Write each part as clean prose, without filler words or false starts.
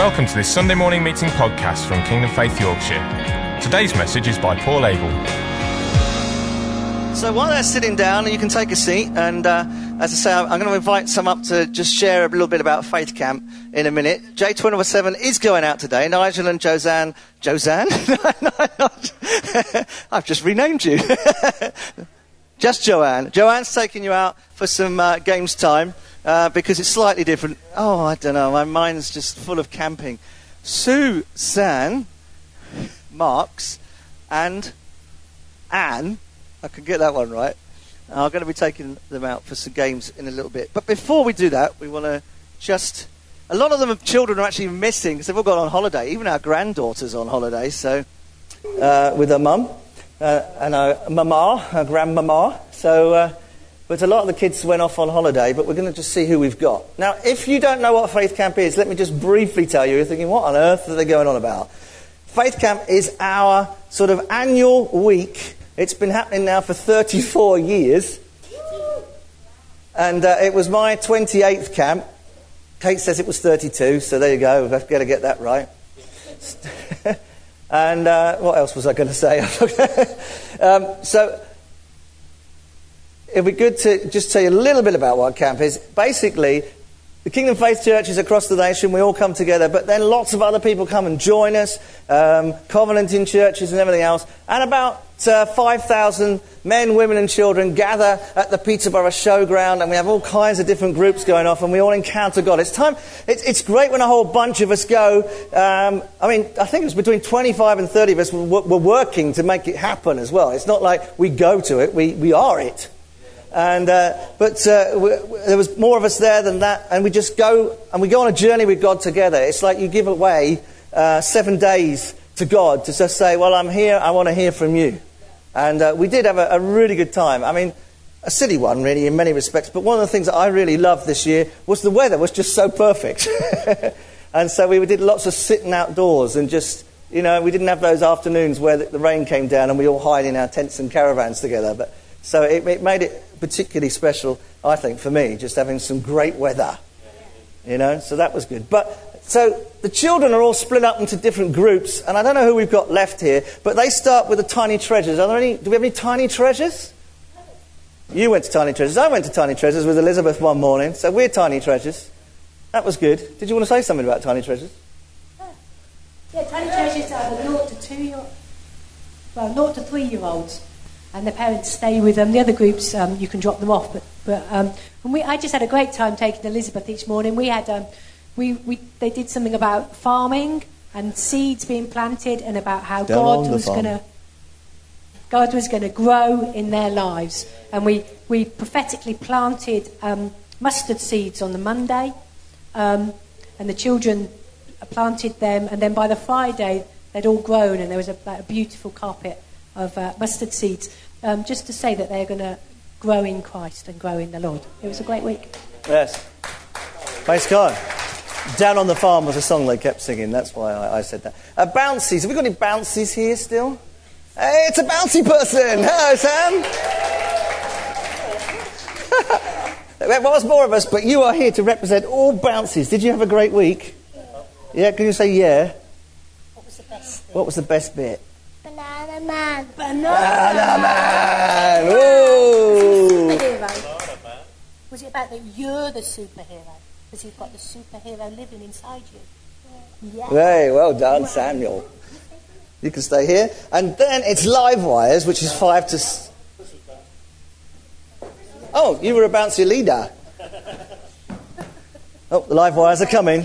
Welcome to this Sunday morning meeting podcast from Kingdom Faith Yorkshire. Today's message is by Paul Abel. So while they're sitting down, you can take a seat, and as I say, I'm going to invite some up to just share a little bit about Faith Camp in a minute. J247 is going out today. Nigel and Joanne? I've just renamed you. Just Joanne. Joanne's taking you out for some games time because it's slightly different. Oh, I don't know. My mind's just full of camping. Suzanne, Marks, and Anne, I can get that one right, are going to be taking them out for some games in a little bit. But before we do that, we want to just... A lot of them, children are actually missing because they've all gone on holiday. Even our granddaughter's on holiday, so with her mum. And her grandmama. So, but a lot of the kids went off on holiday, but we're going to just see who we've got. Now, if you don't know what Faith Camp is, let me just briefly tell you. You're thinking, what on earth are they going on about? Faith Camp is our sort of annual week. It's been happening now for 34 years. And it was my 28th camp. Kate says it was 32, so there you go. We've got to get that right. And what else was I going to say? So it'd be good to just tell you a little bit about what camp is. Basically, the Kingdom Faith churches across the nation, we all come together, but then lots of other people come and join us, covenanting churches and everything else. And about 5,000 men, women and children gather at the Peterborough Showground, and we have all kinds of different groups going off, and we all encounter God. It's great when a whole bunch of us go. I think it's between 25 and 30 of us we're working to make it happen as well. It's not like we go to it, we are it. And there was more of us there than that, and we just go, and we go on a journey with God together. It's like you give away 7 days to God to just say, well, I'm here, I want to hear from you. And we did have a really good time. I mean, a silly one, really, in many respects. But one of the things that I really loved this year was the weather was just so perfect. And so we did lots of sitting outdoors and just, we didn't have those afternoons where the rain came down and we all hide in our tents and caravans together. But so it made it particularly special, I think, for me, just having some great weather. So that was good. So the children are all split up into different groups, and I don't know who we've got left here, but they start with the Tiny Treasures. Do we have any Tiny Treasures? You went to Tiny Treasures. I went to Tiny Treasures with Elizabeth one morning, so we're Tiny Treasures. That was good. Did you want to say something about Tiny Treasures? Yeah, Tiny Treasures are the 0 to 3-year-olds, and the parents stay with them. The other groups, you can drop them off, I just had a great time taking Elizabeth each morning. We had... They did something about farming and seeds being planted, and about how God was going to grow in their lives. And we prophetically planted mustard seeds on the Monday, and the children planted them, and then by the Friday they'd all grown, and there was a beautiful carpet of mustard seeds, just to say that they're going to grow in Christ and grow in the Lord. It was a great week. Yes. Praise God. Down on the Farm was a song they kept singing. That's why I said that. Bouncies. Have we got any bouncies here still? Hey, it's a bouncy person. Hello, Sam. There was more of us, but you are here to represent all bouncies. Did you have a great week? Yeah, can you say yeah? What was the best bit? What was the best bit? Banana Man. Banana Man. Ooh. Superhero. Was it about that you're the superhero? Because you've got the superhero living inside you. Yeah. Hey, well done, Samuel. You can stay here. And then it's Live Wires, which is 5 to... Oh, you were a bouncy leader. Oh, the Live Wires are coming.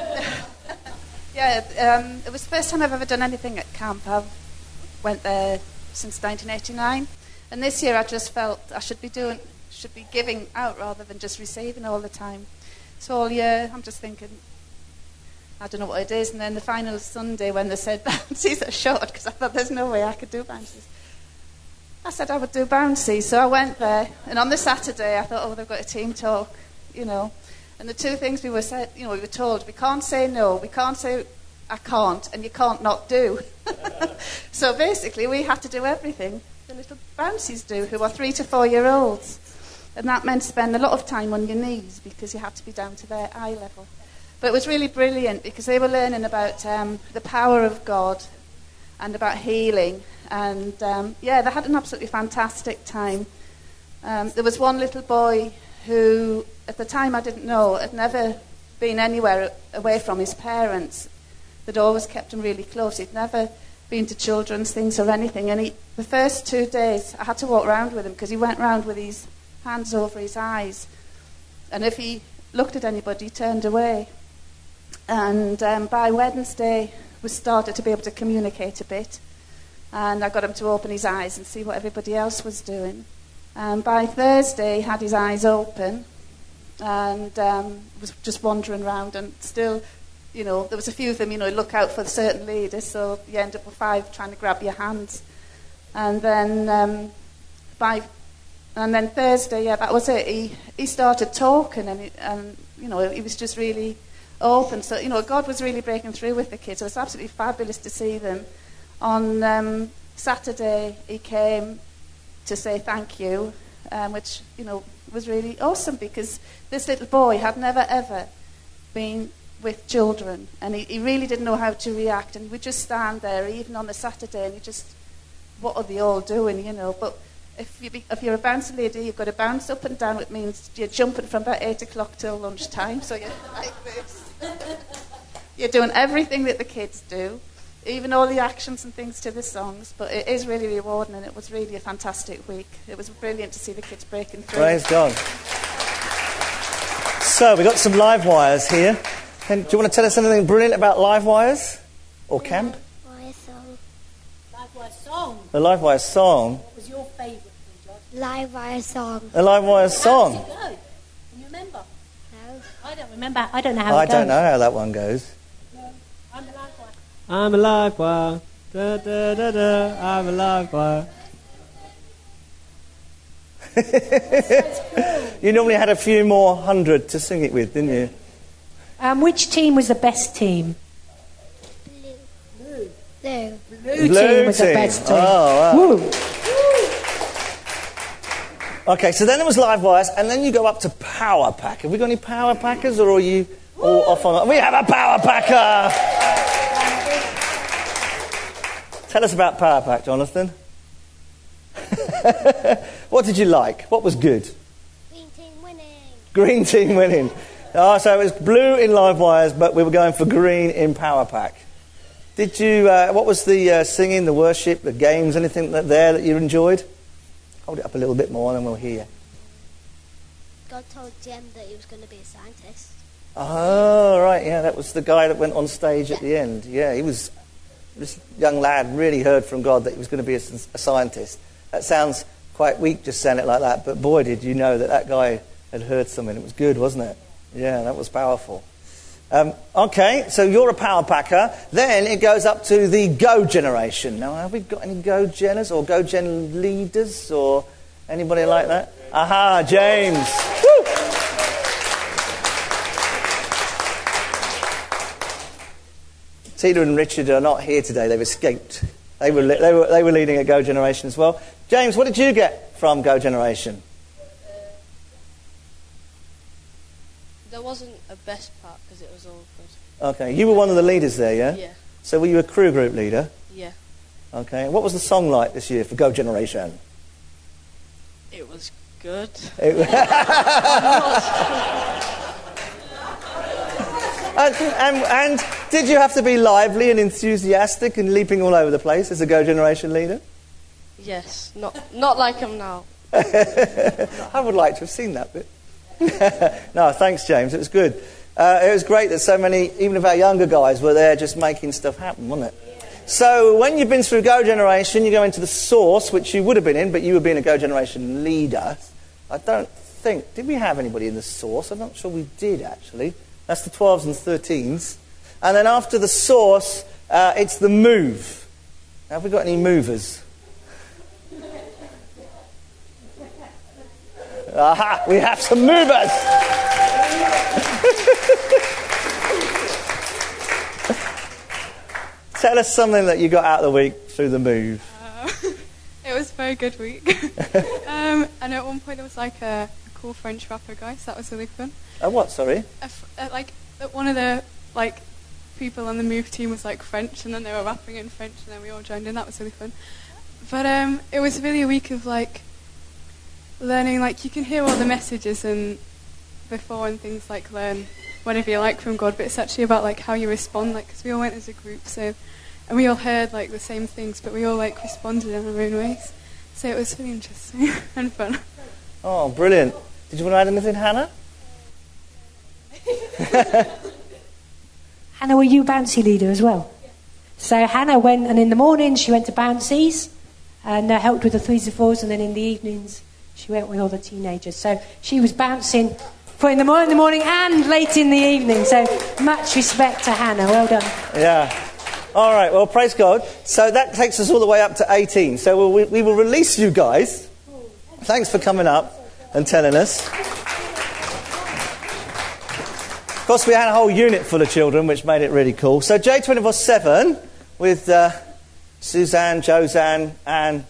It was the first time I've ever done anything at camp. I went there since 1989. And this year I just felt I should be giving out rather than just receiving all the time. So all year, I'm just thinking, I don't know what it is. And then the final Sunday when they said bouncies are short, because I thought there's no way I could do bouncies. I said I would do bouncies. So I went there. And on the Saturday, I thought, they've got a team talk, And the two things we were told, we can't say no, we can't say I can't, and you can't not do. So basically, we had to do everything the little bouncies do, who are 3 to 4 year olds. And that meant spend a lot of time on your knees because you had to be down to their eye level. But it was really brilliant because they were learning about the power of God and about healing. And, they had an absolutely fantastic time. There was one little boy who, at the time I didn't know, had never been anywhere away from his parents. They'd always kept him really close. He'd never been to children's things or anything. And the first 2 days, I had to walk around with him because he went round with his hands over his eyes. And if he looked at anybody, he turned away. And by Wednesday, we started to be able to communicate a bit. And I got him to open his eyes and see what everybody else was doing. And by Thursday, he had his eyes open and was just wandering around. And still, there was a few of them, look out for certain leaders. So you end up with 5 trying to grab your hands. And then then Thursday, that was it. He started talking and he was just really open. So, God was really breaking through with the kids. It was absolutely fabulous to see them. On Saturday, he came to say thank you, which, was really awesome because this little boy had never, ever been with children. And he really didn't know how to react. And he would just stand there, even on the Saturday, and what are they all doing, But if you're a bouncer lady, you've got to bounce up and down, which means you're jumping from about 8 o'clock till lunchtime. So you're like this. You're doing everything that the kids do, even all the actions and things to the songs. But it is really rewarding, and it was really a fantastic week. It was brilliant to see the kids breaking through. Praise God. So we've got some live wires here. Do you want to tell us anything brilliant about live wires or camp? Live wire song. The live wire song. What was your favourite thing, Josh? Live wire song. A live wire song. How does it go? Can you remember? No. I don't remember. I don't know how I it goes. don't know how that one goes. No. I'm a live wire. I'm a live wire. Da, da, da, da. I'm a live wire. You normally had a few more hundred to sing it with, didn't you? Which team was the best team? Blue. Blue team was the best team. Oh, wow. Woo. Okay, so then there was live wires, and then you go up to Power Pack. Have we got any Power Packers, or are you all off on... We have a Power Packer! Tell us about Power Pack, Jonathan. What did you like? What was good? Green team winning. Green team winning. Oh, so it was blue in live wires, but we were going for green in Power Pack. Did you... what was the singing, the worship, the games, anything that you enjoyed? Hold it up a little bit more and then we'll hear you. God told Jem that he was going to be a scientist. Oh, right, yeah, that was the guy that went on stage at the end. Yeah, this young lad really heard from God that he was going to be a scientist. That sounds quite weak just saying it like that, but boy, did you know that guy had heard something. It was good, wasn't it? Yeah, that was powerful. Okay, so you're a Power Packer. Then it goes up to the Go generation. Now, have we got any Go Genners or Go Gen leaders or anybody like that? Aha, James. Woo! Tina and Richard are not here today. They've escaped. They were leading a Go generation as well. James, what did you get from Go generation? There wasn't a best part because it was all good. Okay, you were one of the leaders there, yeah? Yeah. So were you a crew group leader? Yeah. Okay, what was the song like this year for Go Generation? It was good. And did you have to be lively and enthusiastic and leaping all over the place as a Go Generation leader? Yes. Not like I'm now. I would like to have seen that bit. No, thanks, James. It was good. It was great that so many, even of our younger guys, were there just making stuff happen, wasn't it? So when you've been through Go Generation, you go into the Source, which you would have been in, but you were being a Go Generation leader. I don't think... Did we have anybody in the Source? I'm not sure we did, actually. That's the 12s and 13s. And then after the Source, it's the Move. Now, have we got any movers? Aha, we have some movers. Tell us something that you got out of the week through the Move. It was a very good week. And at one point there was like a cool French rapper guy, so that was really fun. A what, sorry? that one of the people on the Move team was French, and then they were rapping in French, and then we all joined in. That was really fun. But it was really a week of learning. You can hear all the messages and before and things learn whatever you like from God, but it's actually about how you respond. Because we all went as a group, and we all heard the same things, but we all responded in our own ways. So it was really interesting and fun. Oh, brilliant! Did you want to add anything, Hannah? Hannah, were you bouncy leader as well? Yeah. So Hannah went, and in the mornings she went to bouncies and helped with the threes and fours, and then in the evenings she went with all the teenagers. So she was bouncing for in the morning and late in the evening. So much respect to Hannah. Well done. Yeah. All right. Well, praise God. So that takes us all the way up to 18. So we will release you guys. Thanks for coming up and telling us. Of course, we had a whole unit full of children, which made it really cool. So J24/7 with Suzanne, Josanne, and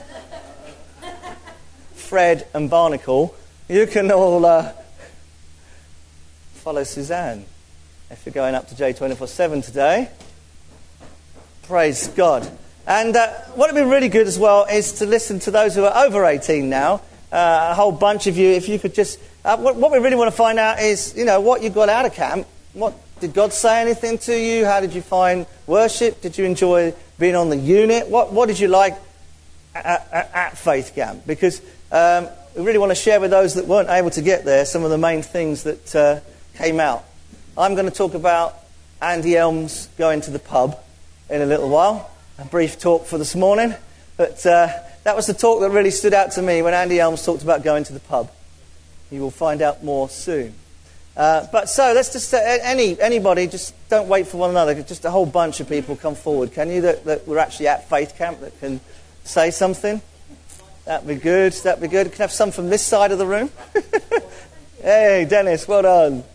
Fred and Barnacle. You can all follow Suzanne if you're going up to J24/7 today. Praise God. And what would be really good as well is to listen to those who are over 18 now. A whole bunch of you, if you could just... what we really want to find out is, what you got out of camp. Did God say anything to you? How did you find worship? Did you enjoy being on the unit? What did you like at Faith Camp? Because we really want to share with those that weren't able to get there some of the main things that came out. I'm going to talk about Andy Elms going to the pub in a little while. A brief talk for this morning. But that was the talk that really stood out to me when Andy Elms talked about going to the pub. You will find out more soon. But so let's just anybody, just don't wait for one another. Just a whole bunch of people come forward. Can you that we're actually at Faith Camp that can say something? That'd be good. That'd be good. Can I have some from this side of the room? Hey, Dennis, well done.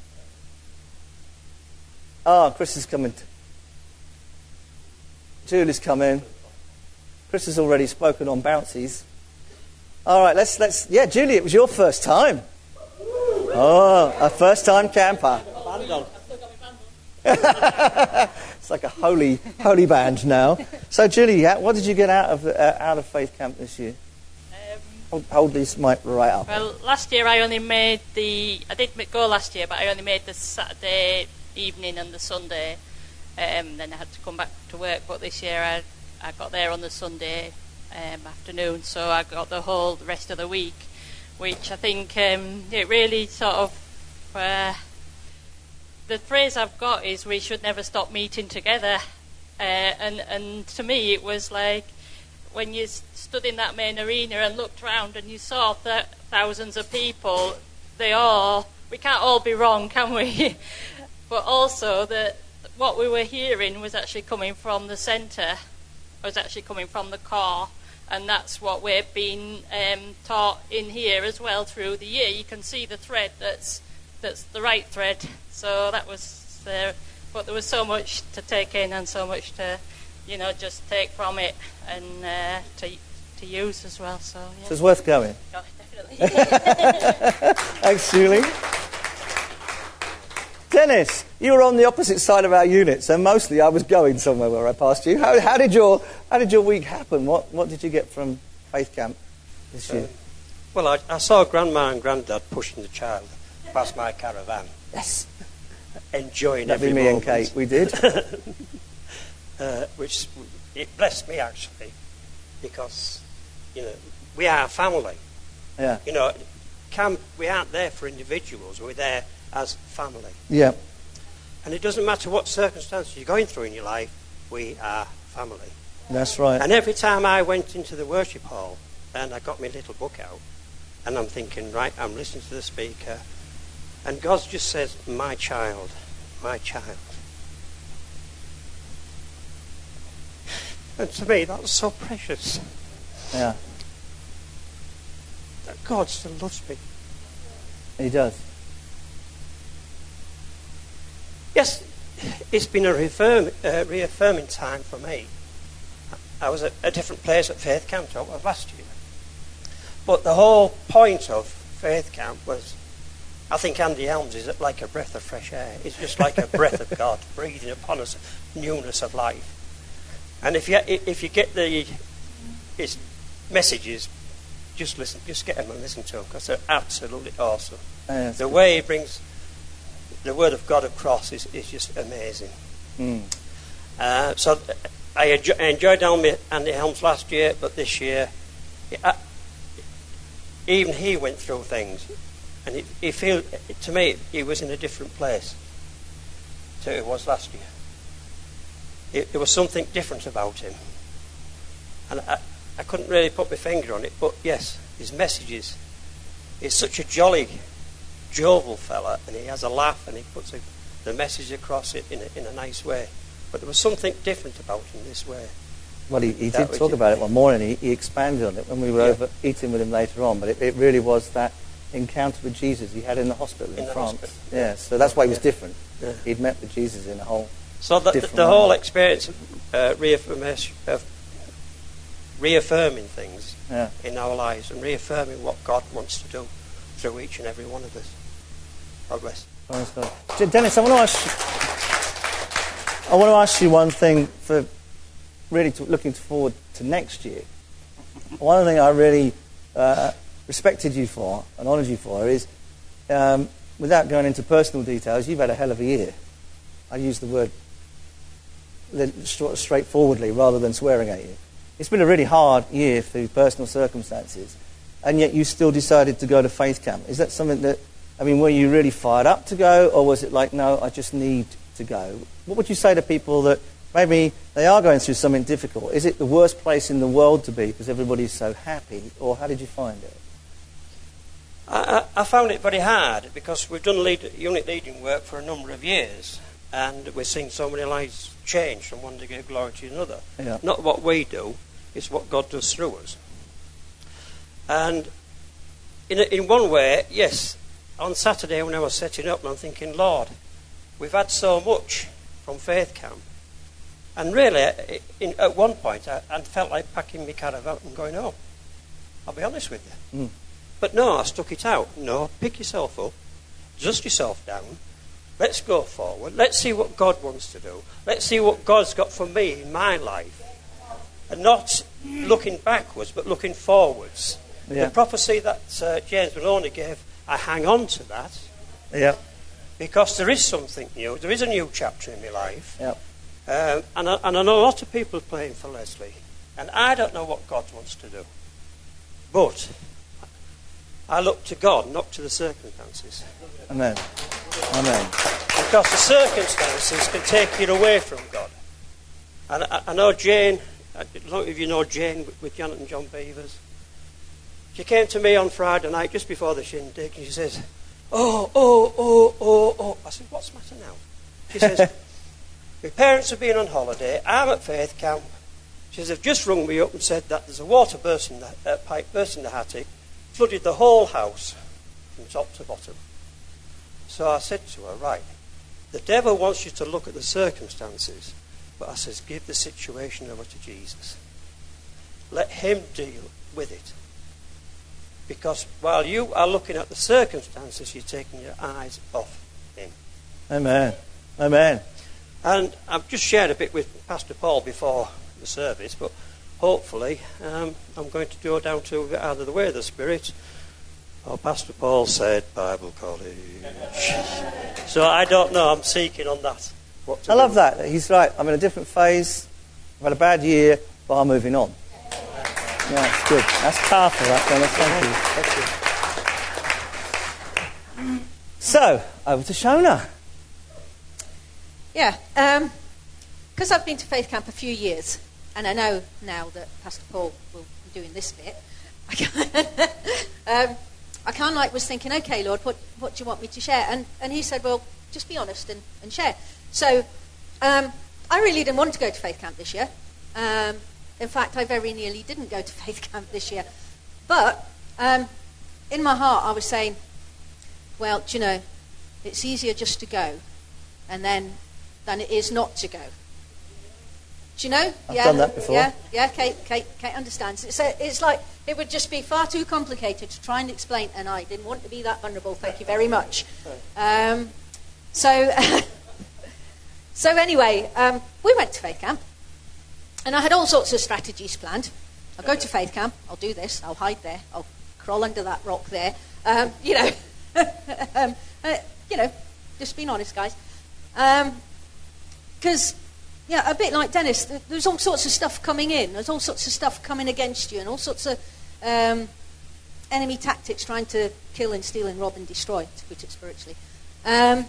Chris is coming. Julie's coming. Chris has already spoken on bouncies. All right, let's. Yeah, Julie, it was your first time. Oh, a first-time camper. It's like a holy band now. So, Julie, what did you get out of Faith Camp this year? Hold this mic right up. Well, last year I only made I did go last year, but I only made the Saturday evening and the Sunday. Then I had to come back to work. But this year I got there on the Sunday afternoon, so I got the whole rest of the week, which I think it really sort of... the phrase I've got is we should never stop meeting together. And to me it was like when you stood in that main arena and looked around and you saw thousands of people, we can't all be wrong, can we? But also that what we were hearing was actually coming from the centre, was actually coming from the core, and that's what we're being taught in here as well through the year. You can see the thread that's the right thread. So that was there, but there was so much to take in and so much to, just take from it and to use as well. So yeah. So it's worth going. Oh, definitely. Thanks, Julie. Dennis, you were on the opposite side of our unit, so mostly I was going somewhere where I passed you. How did your week happen? What did you get from Faith Camp this year? Well, I saw Grandma and Grandad pushing the child past my caravan. Yes. Enjoying That'd every be me moment. and Kate, we did. Which it blessed me actually, because we are a family. Yeah. We aren't there for individuals. We're there as family. Yeah. And it doesn't matter what circumstances you're going through in your life, we are family. That's right. And every time I went into the worship hall and I got my little book out and I'm thinking, right, I'm listening to the speaker and God just says, my child, my child. And to me, that was so precious. Yeah. That God still loves me. He does. Yes, it's been a reaffirming time for me. I was at a different place at Faith Camp last year. But the whole point of Faith Camp was I think Andy Helms is like a breath of fresh air. It's just like a breath of God breathing upon us, newness of life. And if you get his messages, just listen, just get them and listen to them, because they're absolutely awesome. The way he brings the word of God across is just amazing. So I enjoyed Andy Helms last year, but this year, even he went through things, and to me, he was in a different place to it was last year. There was something different about him, and I couldn't really put my finger on it, but yes, his messages. He's such a jolly, jovial fella, and he has a laugh, and he puts the message across it in a nice way. But there was something different about him this way. Well, he did talk about it one morning. He expanded on it when we were over eating with him later on. But it really was that encounter with Jesus he had in the hospital in France. Hospital. Yeah, so that's why he was different. Yeah. He'd met with Jesus in a whole different the whole experience of reaffirming things in our lives and reaffirming what God wants to do through each and every one of us. God bless. Dennis, I want to ask you one thing for really looking forward to next year. One thing I really respected you for and honoured you for is, without going into personal details, you've had a hell of a year. I use the word straightforwardly rather than swearing at you. It's been a really hard year through personal circumstances, and yet you still decided to go to Faith Camp. Is that something that, were you really fired up to go, or was it like, no, I just need to go? What would you say to people that maybe they are going through something difficult? Is it the worst place in the world to be because everybody's so happy, or how did you find it? I found it very hard because we've done unit leading work for a number of years, and we've seen so many lives change from one degree of glory to another. Yeah. Not what we do, it's what God does through us. And in one way, yes, on Saturday when I was setting up, I'm thinking, Lord, we've had so much from Faith Camp. And really, at one point, I felt like packing my caravan and going home. I'll be honest with you. But no, I stuck it out. No, pick yourself up, dust yourself down, let's go forward, let's see what God wants to do, let's see what God's got for me in my life. And not looking backwards, but looking forwards. Yeah. The prophecy that James Maloney gave, I hang on to that. Yeah. Because there is something new. There is a new chapter in my life. Yeah. And I know a lot of people praying for Leslie. And I don't know what God wants to do. But I look to God, not to the circumstances. Amen. Amen. Because the circumstances can take you away from God. And I know Jane, I don't know if you know Jane with Janet and John Beavers. She came to me on Friday night just before the shindig, and she says, oh. I said, what's the matter now? She says, my parents have been on holiday, I'm at Faith Camp. She says, they've just rung me up and said that there's a water pipe burst in the attic, flooded the whole house from top to bottom. So I said to her, right, the devil wants you to look at the circumstances, but I says, give the situation over to Jesus. Let him deal with it. Because while you are looking at the circumstances, you're taking your eyes off him. Amen. Amen. And I've just shared a bit with Pastor Paul before the service, but hopefully I'm going to go down to either the Way of the Spirit or Pastor Paul said Bible College. So I don't know, I'm seeking on that. I love that. He's right. I'm in a different phase. I've had a bad year, but I'm moving on. Yeah, that's good. That's powerful, that, Dennis. Thank you. So, over to Shona. Yeah, because I've been to Faith Camp a few years, and I know now that Pastor Paul will be doing this bit, I kind of was thinking, okay, Lord, what do you want me to share? And he said, well, just be honest and share. So I really didn't want to go to Faith Camp this year. In fact, I very nearly didn't go to Faith Camp this year. But in my heart, I was saying, well, do you know, it's easier just to go than it is not to go. Do you know? I've done that before. Yeah. Kate understands. It's like it would just be far too complicated to try and explain, and I didn't want to be that vulnerable. Thank you very much. So anyway, we went to Faith Camp, and I had all sorts of strategies planned. I'll go to Faith Camp. I'll do this. I'll hide there. I'll crawl under that rock there. Just being honest, guys. Because. Yeah, a bit like Dennis, there's all sorts of stuff coming in. There's all sorts of stuff coming against you and all sorts of enemy tactics trying to kill and steal and rob and destroy, to put it spiritually. And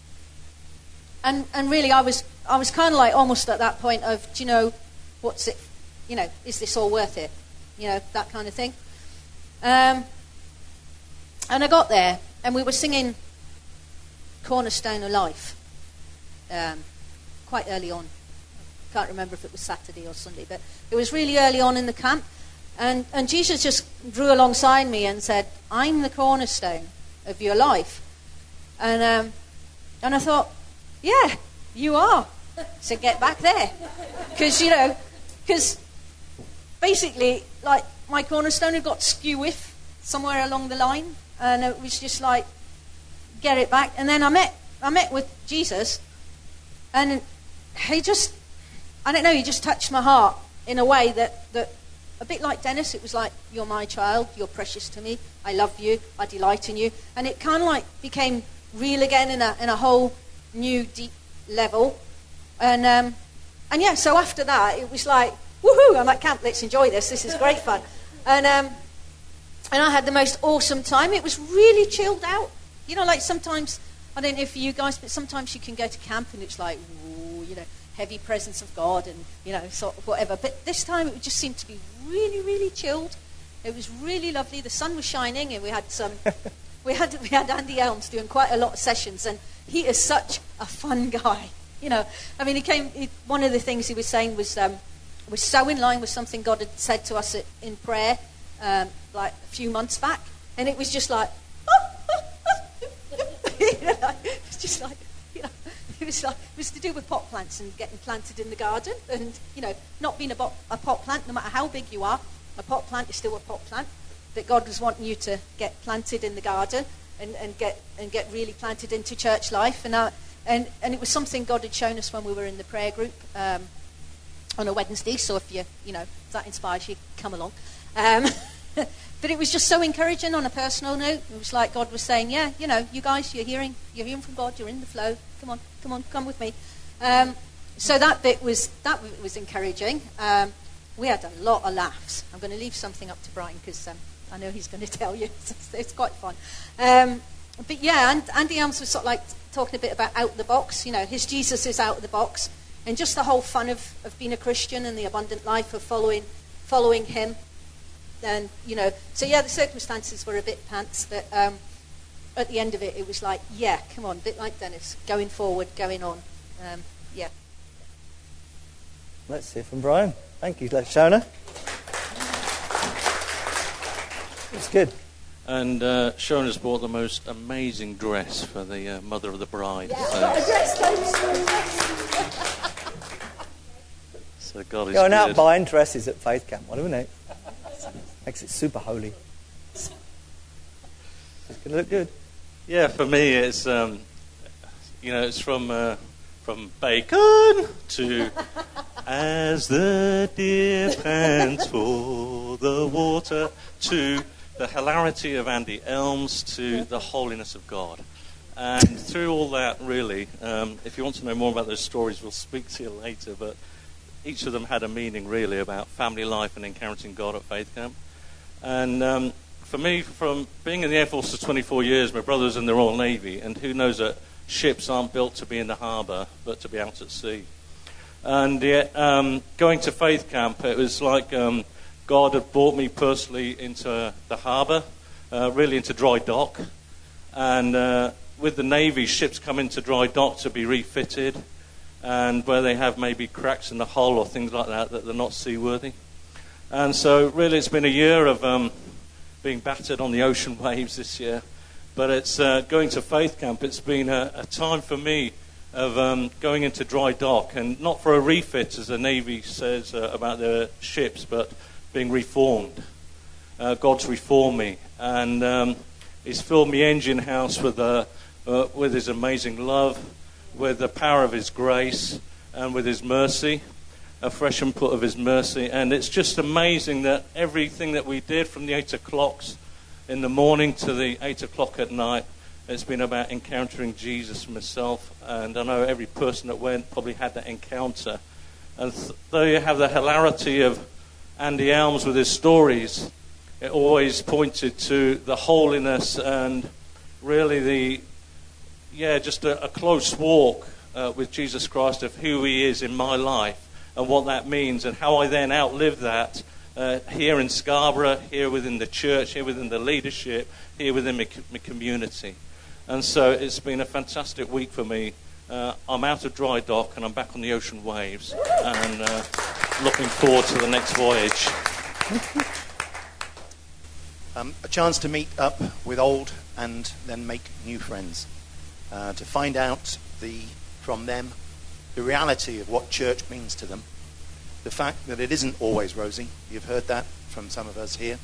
really I was kind of like almost at that point of, do you know, what's it, you know, is this all worth it? You know, that kind of thing. And I got there and we were singing Cornerstone of Life quite early on. Can't remember if it was Saturday or Sunday, but it was really early on in the camp. And Jesus just drew alongside me and said, I'm the cornerstone of your life. And I thought, yeah, you are. So get back there. Because basically, like, my cornerstone had got skew-whiff somewhere along the line. And it was just like, get it back. And then I met with Jesus. And he just, I don't know, he just touched my heart in a way that a bit like Dennis, it was like, you're my child, you're precious to me, I love you, I delight in you. And it kind of like became real again in a whole new deep level. And yeah, so after that, it was like, woohoo, I'm at camp, let's enjoy this is great fun. And I had the most awesome time. It was really chilled out. You know, like sometimes, I don't know if you guys, but sometimes you can go to camp and it's like, ooh, you know, heavy presence of God and, you know, sort of whatever. But this time it just seemed to be really, really chilled. It was really lovely. The sun was shining and we had we had Andy Elms doing quite a lot of sessions, and he is such a fun guy. You know, I mean, one of the things he was saying was so in line with something God had said to us in prayer, like a few months back. And it was just like, it was just like, you know, it was to do with pot plants and getting planted in the garden, and, you know, not being a pot plant, no matter how big you are, a pot plant is still a pot plant. That God was wanting you to get planted in the garden and get really planted into church life, and it was something God had shown us when we were in the prayer group on a Wednesday. So if that inspires you, come along. But it was just so encouraging on a personal note. It was like God was saying, yeah, you know, you guys, you're hearing from God, you're in the flow. Come with me. So that bit was encouraging. We had a lot of laughs. I'm going to leave something up to Brian because I know he's going to tell you. It's quite fun. But yeah, and Andy Elms was sort of like talking a bit about out the box. You know, his Jesus is out of the box, and just the whole fun of being a Christian and the abundant life of following him. And, you know, so yeah, the circumstances were a bit pants, but at the end of it, it was like, yeah, come on, a bit like Dennis, going forward, going on. Yeah. Let's hear from Brian. Thank you, Shona. It's good. And Shona's bought the most amazing dress for the mother of the bride. Yeah, so God is going good. out buying dresses at Faith Camp, whatever, isn't it? Makes it super holy. It's going to look good. Yeah, for me, it's it's from bacon to as the deer pants for the water, to the hilarity of Andy Elms, to the holiness of God. And through all that, really, if you want to know more about those stories, we'll speak to you later, but each of them had a meaning, really, about family life and encountering God at Faith Camp. And for me, from being in the Air Force for 24 years, my brother's in the Royal Navy, and who knows that ships aren't built to be in the harbour, but to be out at sea. And yet, going to Faith Camp, it was like God had brought me personally into the harbour, really into dry dock. And with the Navy, ships come into dry dock to be refitted, and where they have maybe cracks in the hull or things like that they're not seaworthy. And so really it's been a year of being battered on the ocean waves this year. But it's going to Faith Camp, it's been a time for me of going into dry dock, and not for a refit, as the Navy says about their ships, but being reformed. God's reformed me, and He's filled my engine house with His amazing love, with the power of His grace, and with His mercy, a fresh input of His mercy. And it's just amazing that everything that we did from the 8 o'clock in the morning to the 8 o'clock at night, it's been about encountering Jesus myself. And I know every person that went probably had that encounter. And though you have the hilarity of Andy Elms with his stories, it always pointed to the holiness and really just a close walk with Jesus Christ of who He is in my life and what that means, and how I then outlive that here in Scarborough, here within the church, here within the leadership, here within my community. And so it's been a fantastic week for me. I'm out of dry dock and I'm back on the ocean waves, and looking forward to the next voyage. A chance to meet up with old and then make new friends, to find out from them the reality of what church means to them, the fact that it isn't always rosy. You've heard that from some of us here.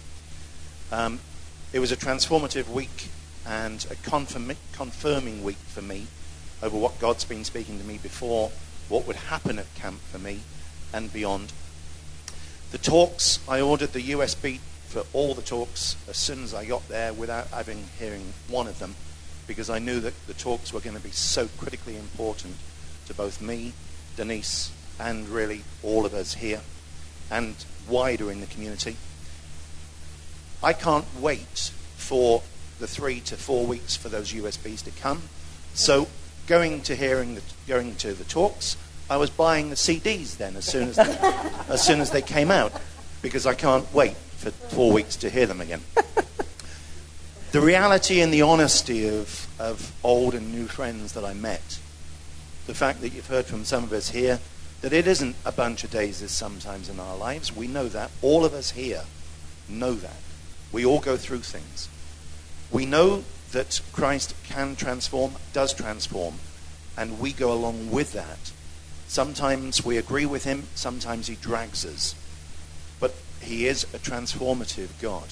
It was a transformative week and a confirming week for me over what God's been speaking to me before, what would happen at camp for me and beyond. The talks, I ordered the USB for all the talks as soon as I got there without hearing one of them, because I knew that the talks were going to be so critically important to both me, Denise, and really all of us here and wider in the community. I can't wait for the 3 to 4 weeks for those USBs to come. So going to the talks, I was buying the CDs then as soon as they came out, because I can't wait for 4 weeks to hear them again. The reality and the honesty of old and new friends that I met, the fact that you've heard from some of us here, that it isn't a bunch of daisies sometimes in our lives. We know that. All of us here know that. We all go through things. We know that Christ can transform, does transform, and we go along with that. Sometimes we agree with Him, sometimes He drags us. But He is a transformative God.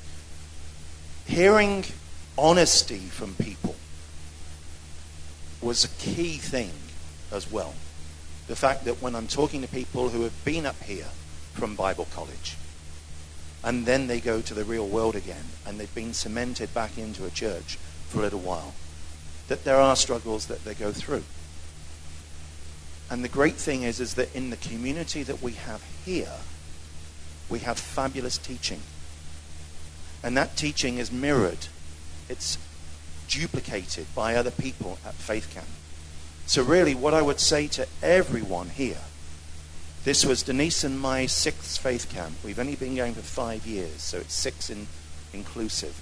Hearing honesty from people was a key thing as well. The fact that when I'm talking to people who have been up here from Bible college, and then they go to the real world again, and they've been cemented back into a church for a little while, that there are struggles that they go through. And the great thing is that in the community that we have here, we have fabulous teaching. And that teaching is mirrored. It's duplicated by other people at Faith Camp. So really, what I would say to everyone here, this was Denise and my 6th Faith Camp. We've only been going for 5 years, so it's 6 inclusive.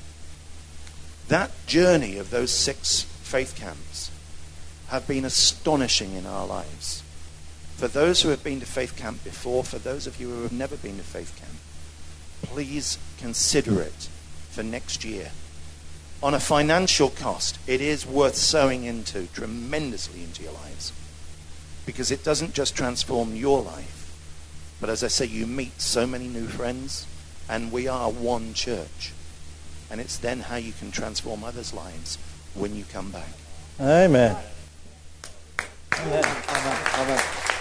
That journey of those 6 Faith Camps have been astonishing in our lives. For those who have been to Faith Camp before, for those of you who have never been to Faith Camp, please consider it for next year. On a financial cost, it is worth sowing tremendously into your lives. Because it doesn't just transform your life, but as I say, you meet so many new friends, and we are one church. And it's then how you can transform others' lives when you come back. Amen. Amen. Amen.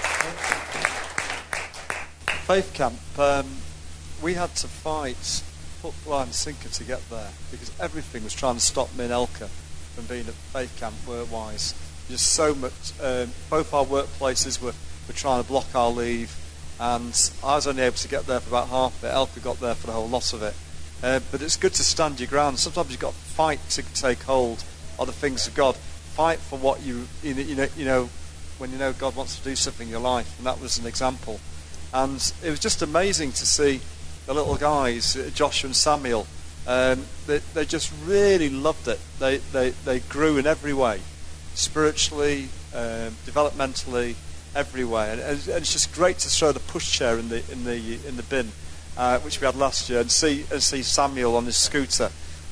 Faith Camp, we had to fight hook, line, sinker to get there, because everything was trying to stop me and Elka from being at Faith Camp work-wise. Just so much. Both our workplaces were trying to block our leave, and I was only able to get there for about half of it. Elka got there for the whole lot of it. But it's good to stand your ground. Sometimes you've got to fight to take hold of the things of God. Fight for what you know when you know God wants to do something in your life, and that was an example. And it was just amazing to see the little guys, Joshua and Samuel. They just really loved it. They grew in every way, spiritually, developmentally, every way. And it's just great to throw the pushchair in the bin, which we had last year, and see Samuel on his scooter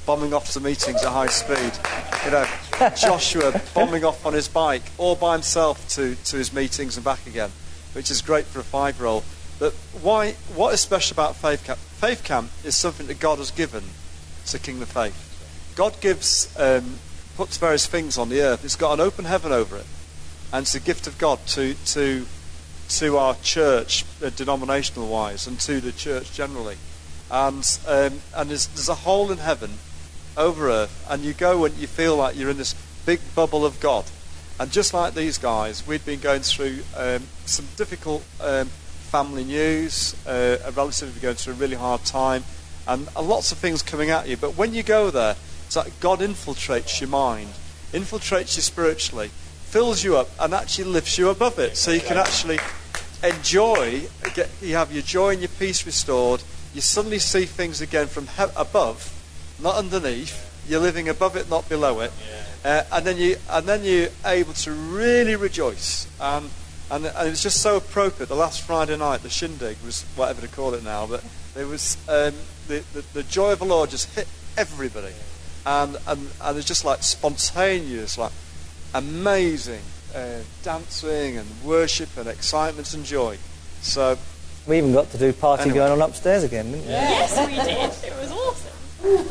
bombing off to meetings at high speed. Joshua bombing off on his bike, all by himself to his meetings and back again, which is great for a 5-year-old. But what is special about Faith Camp? Faith Camp is something that God has given to Kingdom Faith. God puts various things on the earth. It's got an open heaven over it, and it's a gift of God to our church, denominational wise, and to the church generally. And there's a hole in heaven over earth, and you go and you feel like you're in this big bubble of God. And just like these guys, we'd been going through some difficult family news, a relative going through a really hard time, and lots of things coming at you. But when you go there, it's like God infiltrates your mind, infiltrates you spiritually, fills you up, and actually lifts you above it. So you can actually enjoy, you have your joy and your peace restored. You suddenly see things again from above, not underneath. You're living above it, not below it. And then you're able to really rejoice. And it was just so appropriate. The last Friday night, the shindig was whatever to call it now, but there was the joy of the Lord just hit everybody, and it's just like spontaneous, like amazing dancing and worship and excitement and joy. So we even got to do party going on upstairs again, didn't we? Yes, we did. It was awesome.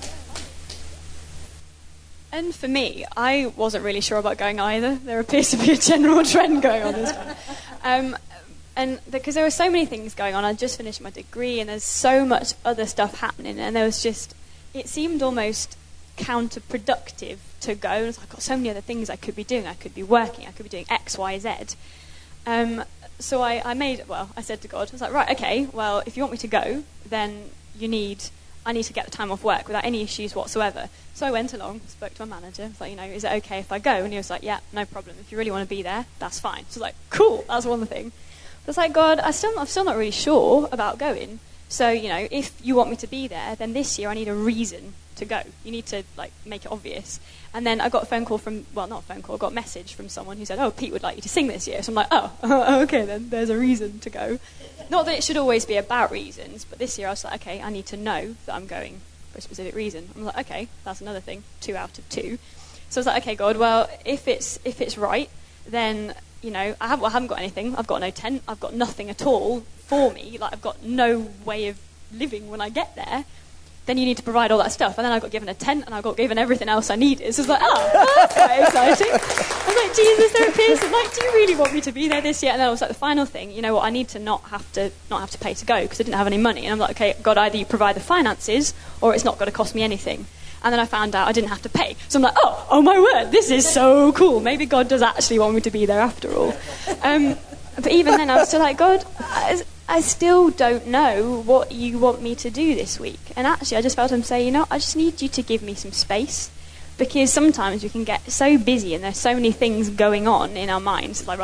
And for me, I wasn't really sure about going either. There appears to be a general trend going on this one. And because there were so many things going on, I just finished my degree and there's so much other stuff happening, and there was just, it seemed almost counterproductive to go. And I've got so many other things I could be doing. I could be working, I could be doing X, Y, Z. So I said to God, I was like, right, okay, well, if you want me to go, then I need to get the time off work without any issues whatsoever. So I went along, spoke to my manager, was like, is it okay if I go? And he was like, yeah, no problem. If you really want to be there, that's fine. So I was like, cool, that's one thing. I was like, God, I'm still not really sure about going. So, if you want me to be there, then this year I need a reason to go. You need to, make it obvious. And then I got a phone call I got a message from someone who said, Pete would like you to sing this year. So I'm like, okay, then there's a reason to go. Not that it should always be about reasons, but this year I was like, okay, I need to know that I'm going for a specific reason. I'm like, okay, that's another thing, 2 out of 2. So I was like, okay, God, well, if it's right, then, I haven't got anything. I've got no tent. I've got nothing at all for me. I've got no way of living when I get there. Then you need to provide all that stuff. And then I got given a tent, and I got given everything else I needed. So I was like, that's quite exciting. I was like, Jesus, there appears, do you really want me to be there this year? And then I was like, the final thing, I need to not have to pay to go because I didn't have any money. And I'm like, okay, God, either you provide the finances or it's not going to cost me anything. And then I found out I didn't have to pay. So I'm like, oh my word, this is so cool. Maybe God does actually want me to be there after all. But even then, I was still like, God, I still don't know what you want me to do this week. And actually, I just felt him say, I just need you to give me some space. Because sometimes we can get so busy and there's so many things going on in our minds. It's like,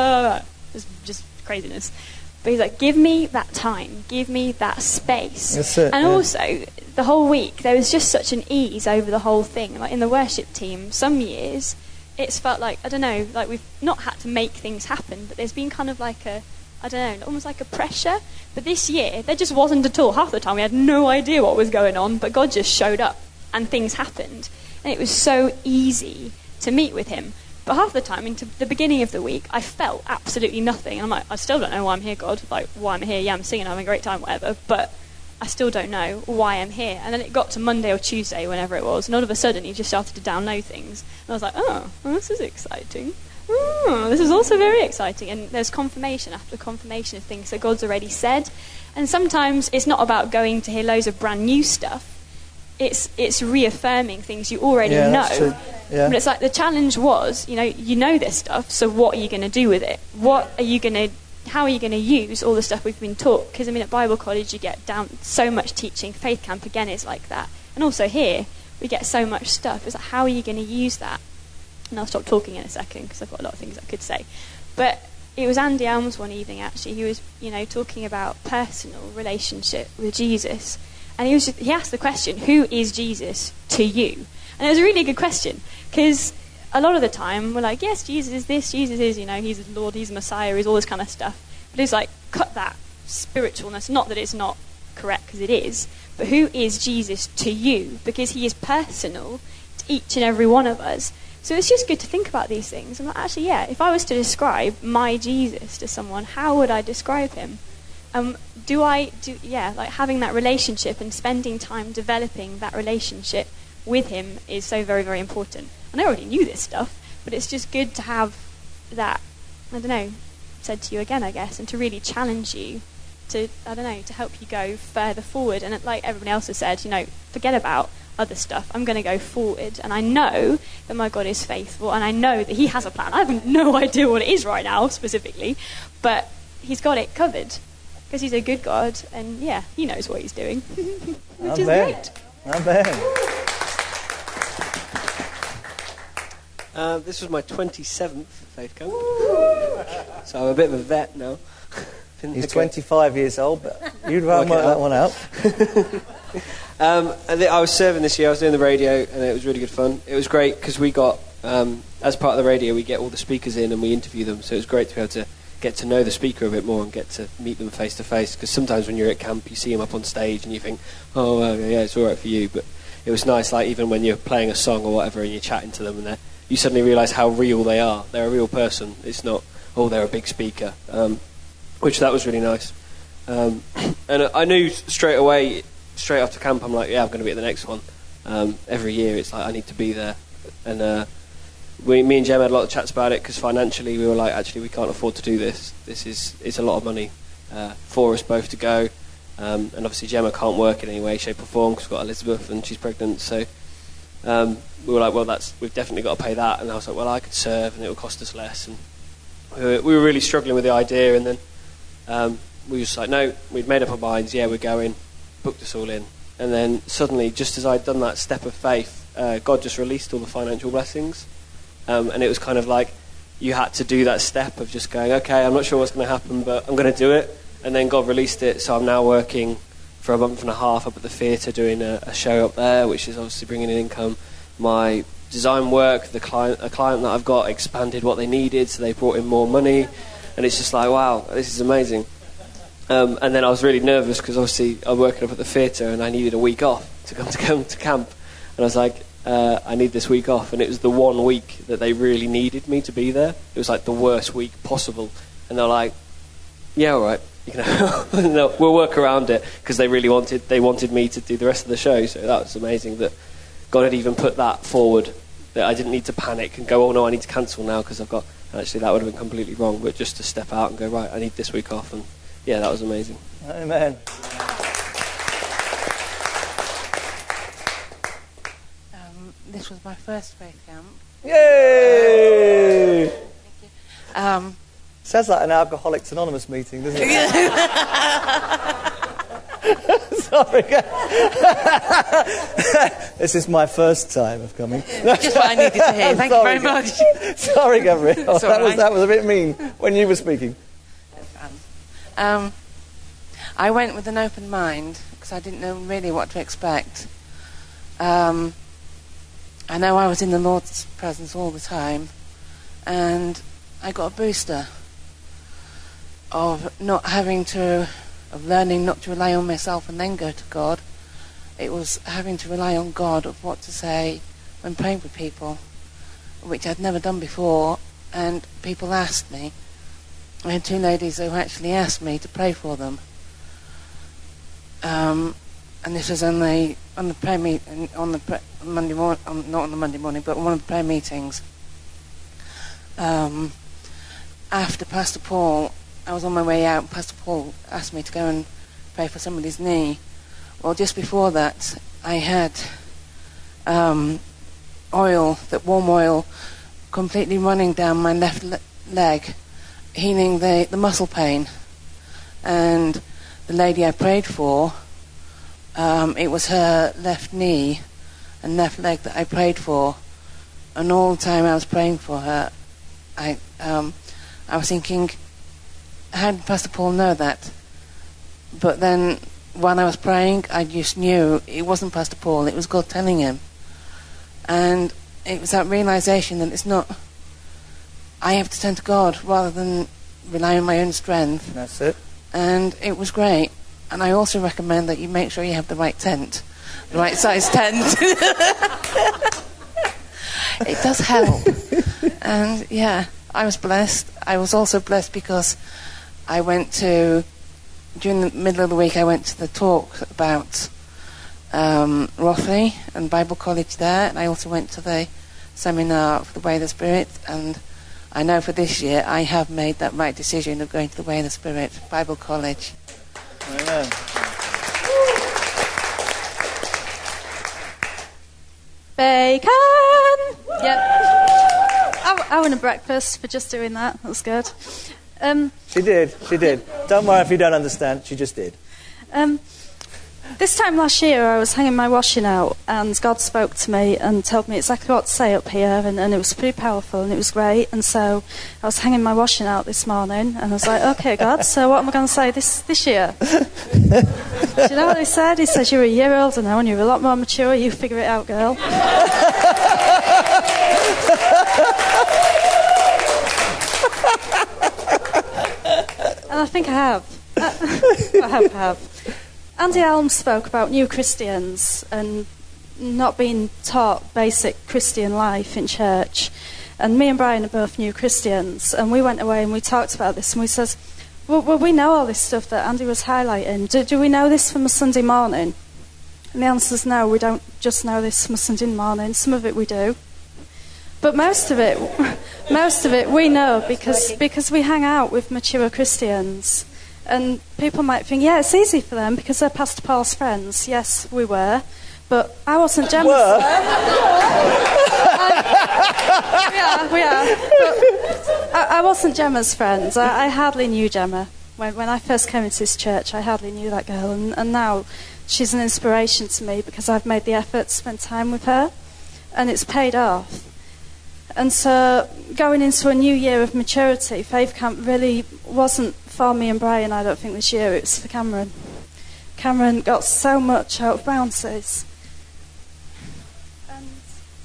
just craziness. But he's like, give me that time. Give me that space. That's it, and also, the whole week, there was just such an ease over the whole thing. Like in the worship team, some years, it's felt like, I don't know, like we've not had to make things happen, but there's been kind of like almost like a pressure. But this year, there just wasn't at all. Half the time, we had no idea what was going on, but God just showed up and things happened. And it was so easy to meet with him. But half the time, into the beginning of the week, I felt absolutely nothing. And I'm like, I still don't know why I'm here, God. Like, why I'm here, yeah, I'm singing, I'm having a great time, whatever. But I still don't know why I'm here. And then it got to Monday or Tuesday, whenever it was, and all of a sudden he just started to download things. And I was like, oh, this is exciting. Oh, this is also very exciting. And there's confirmation after confirmation of things that God's already said. And sometimes it's not about going to hear loads of brand new stuff. It's reaffirming things you already know. That's true. Yeah. But it's like the challenge was, you know this stuff, so what are you going to do with it? How are you going to use all the stuff we've been taught? Because, at Bible college, you get down so much teaching. Faith camp, again, is like that. And also here, we get so much stuff. It's like, how are you going to use that? And I'll stop talking in a second, because I've got a lot of things I could say. But it was Andy Elms one evening, actually. He was, talking about personal relationship with Jesus. And he asked the question, who is Jesus to you? And it was a really good question, because a lot of the time we're like, yes, Jesus is this, Jesus is, he's the Lord, he's the Messiah, he's all this kind of stuff. But it's like, cut that spiritualness, not that it's not correct, because it is, but who is Jesus to you? Because he is personal to each and every one of us. So it's just good to think about these things. I'm like, actually, yeah, if I was to describe my Jesus to someone, how would I describe him? Like having that relationship and spending time developing that relationship with him is so very, very important. And I already knew this stuff, but it's just good to have that, I don't know, said to you again, I guess, and to really challenge you to, I don't know, to help you go further forward. And like everyone else has said, forget about other stuff. I'm going to go forward, and I know that my God is faithful, and I know that he has a plan. I have no idea what it is right now specifically, but he's got it covered because he's a good God, and yeah, he knows what he's doing, which is great. Amen. This was my 27th Faith Camp, so I'm a bit of a vet now. He's 25 years old, but you'd rather work that one out. I was serving this year. I was doing the radio, and it was really good fun. It was great because we got, as part of the radio, we get all the speakers in and we interview them. So it was great to be able to get to know the speaker a bit more and get to meet them face to face. Because sometimes when you're at camp, you see them up on stage and you think, oh, yeah, it's all right for you. But it was nice, like even when you're playing a song or whatever, and you're chatting to them, and you suddenly realise how real they are. They're a real person. It's not, oh, they're a big speaker. Which that was really nice. And I knew straight after camp, I'm like, yeah, I'm going to be at the next one. Every year, it's like I need to be there. And me and Jem had a lot of chats about it because financially, we were like, actually, we can't afford to do this. It's a lot of money for us both to go. And obviously, Gemma can't work in any way, shape, or form because we've got Elizabeth and she's pregnant. So we were like, well, we've definitely got to pay that. And I was like, well, I could serve and it will cost us less. And we were really struggling with the idea. And then we were just like, no, we'd made up our minds. Yeah, we're going. Booked us all in, and then suddenly, just as I'd done that step of faith, God just released all the financial blessings, and it was kind of like you had to do that step of just going, okay, I'm not sure what's going to happen, but I'm going to do it, and then God released it. So I'm now working for a month and a half up at the theatre doing a show up there, which is obviously bringing in income. My design work, a client that I've got expanded what they needed, so they brought in more money, and it's just like, wow, this is amazing. And then I was really nervous because obviously I'm working up at the theatre and I needed a week off to come to camp. And I was like, I need this week off. And it was the 1 week that they really needed me to be there. It was like the worst week possible. And they're like, yeah, all right. No, we'll work around it because they wanted me to do the rest of the show. So that was amazing that God had even put that forward, that I didn't need to panic and go, oh no, I need to cancel now because I've got... Actually, that would have been completely wrong. But just to step out and go, right, I need this week off. And yeah, that was amazing. Amen. This was my first faith camp. Yay! Thank you. Sounds like an Alcoholics Anonymous meeting, doesn't it? Sorry. This is my first time of coming. Just what I needed to hear. Thank you very much. Sorry, Gabrielle. Right. That was a bit mean when you were speaking. I went with an open mind because I didn't know really what to expect. I know I was in the Lord's presence all the time, and I got a booster of learning not to rely on myself and then go to God. It was having to rely on God of what to say when praying for people, which I'd never done before, and people asked me. I had 2 ladies who actually asked me to pray for them. And this was on the prayer meeting on the Monday morning, not on the Monday morning, but one of the prayer meetings. After Pastor Paul, I was on my way out. Pastor Paul asked me to go and pray for somebody's knee. Well, just before that, I had warm oil, completely running down my left leg, healing the muscle pain. And the lady I prayed for, it was her left knee and left leg that I prayed for. And all the time I was praying for her, I was thinking, how did Pastor Paul know that? But then when I was praying, I just knew it wasn't Pastor Paul, it was God telling him. And it was that realization that it's not, I have to turn to God rather than rely on my own strength. That's it. And it was great. And I also recommend that you make sure you have the right tent, the right size tent. It does help. And yeah, I was blessed. I was also blessed because I went to, during the middle of the week, I went to the talk about Rothley and Bible College there, and I also went to the seminar for the Way of the Spirit, and I know for this year I have made that right decision of going to the Way of the Spirit, Bible College. Amen. Bacon! Yep. I won a breakfast for just doing that. That was good. She did. Don't worry if you don't understand. She just did. This time last year, I was hanging my washing out, and God spoke to me and told me exactly what to say up here, and it was pretty powerful, and it was great. And so I was hanging my washing out this morning, and I was like, okay, God, so what am I going to say this year? Do you know what he said? He said, you're a year older now, and you're a lot more mature. You figure it out, girl. And I think I have. I have. Andy Alm spoke about new Christians and not being taught basic Christian life in church. And me and Brian are both new Christians, and we went away and we talked about this, and we said, well, we know all this stuff that Andy was highlighting. Do we know this from a Sunday morning? And the answer is no, we don't just know this from a Sunday morning. Some of it we do. But most of it we know because we hang out with mature Christians. And people might think, yeah, it's easy for them because they're Pastor Paul's friends. Yes, we were. But I wasn't Gemma's. We are. But I wasn't Gemma's friends. I hardly knew Gemma. When I first came into this church, I hardly knew that girl. And now she's an inspiration to me because I've made the effort to spend time with her. And it's paid off. And so going into a new year of maturity, Faith Camp really wasn't for me and Brian, I don't think, this year. It was for Cameron. Cameron got so much out of Bounces. And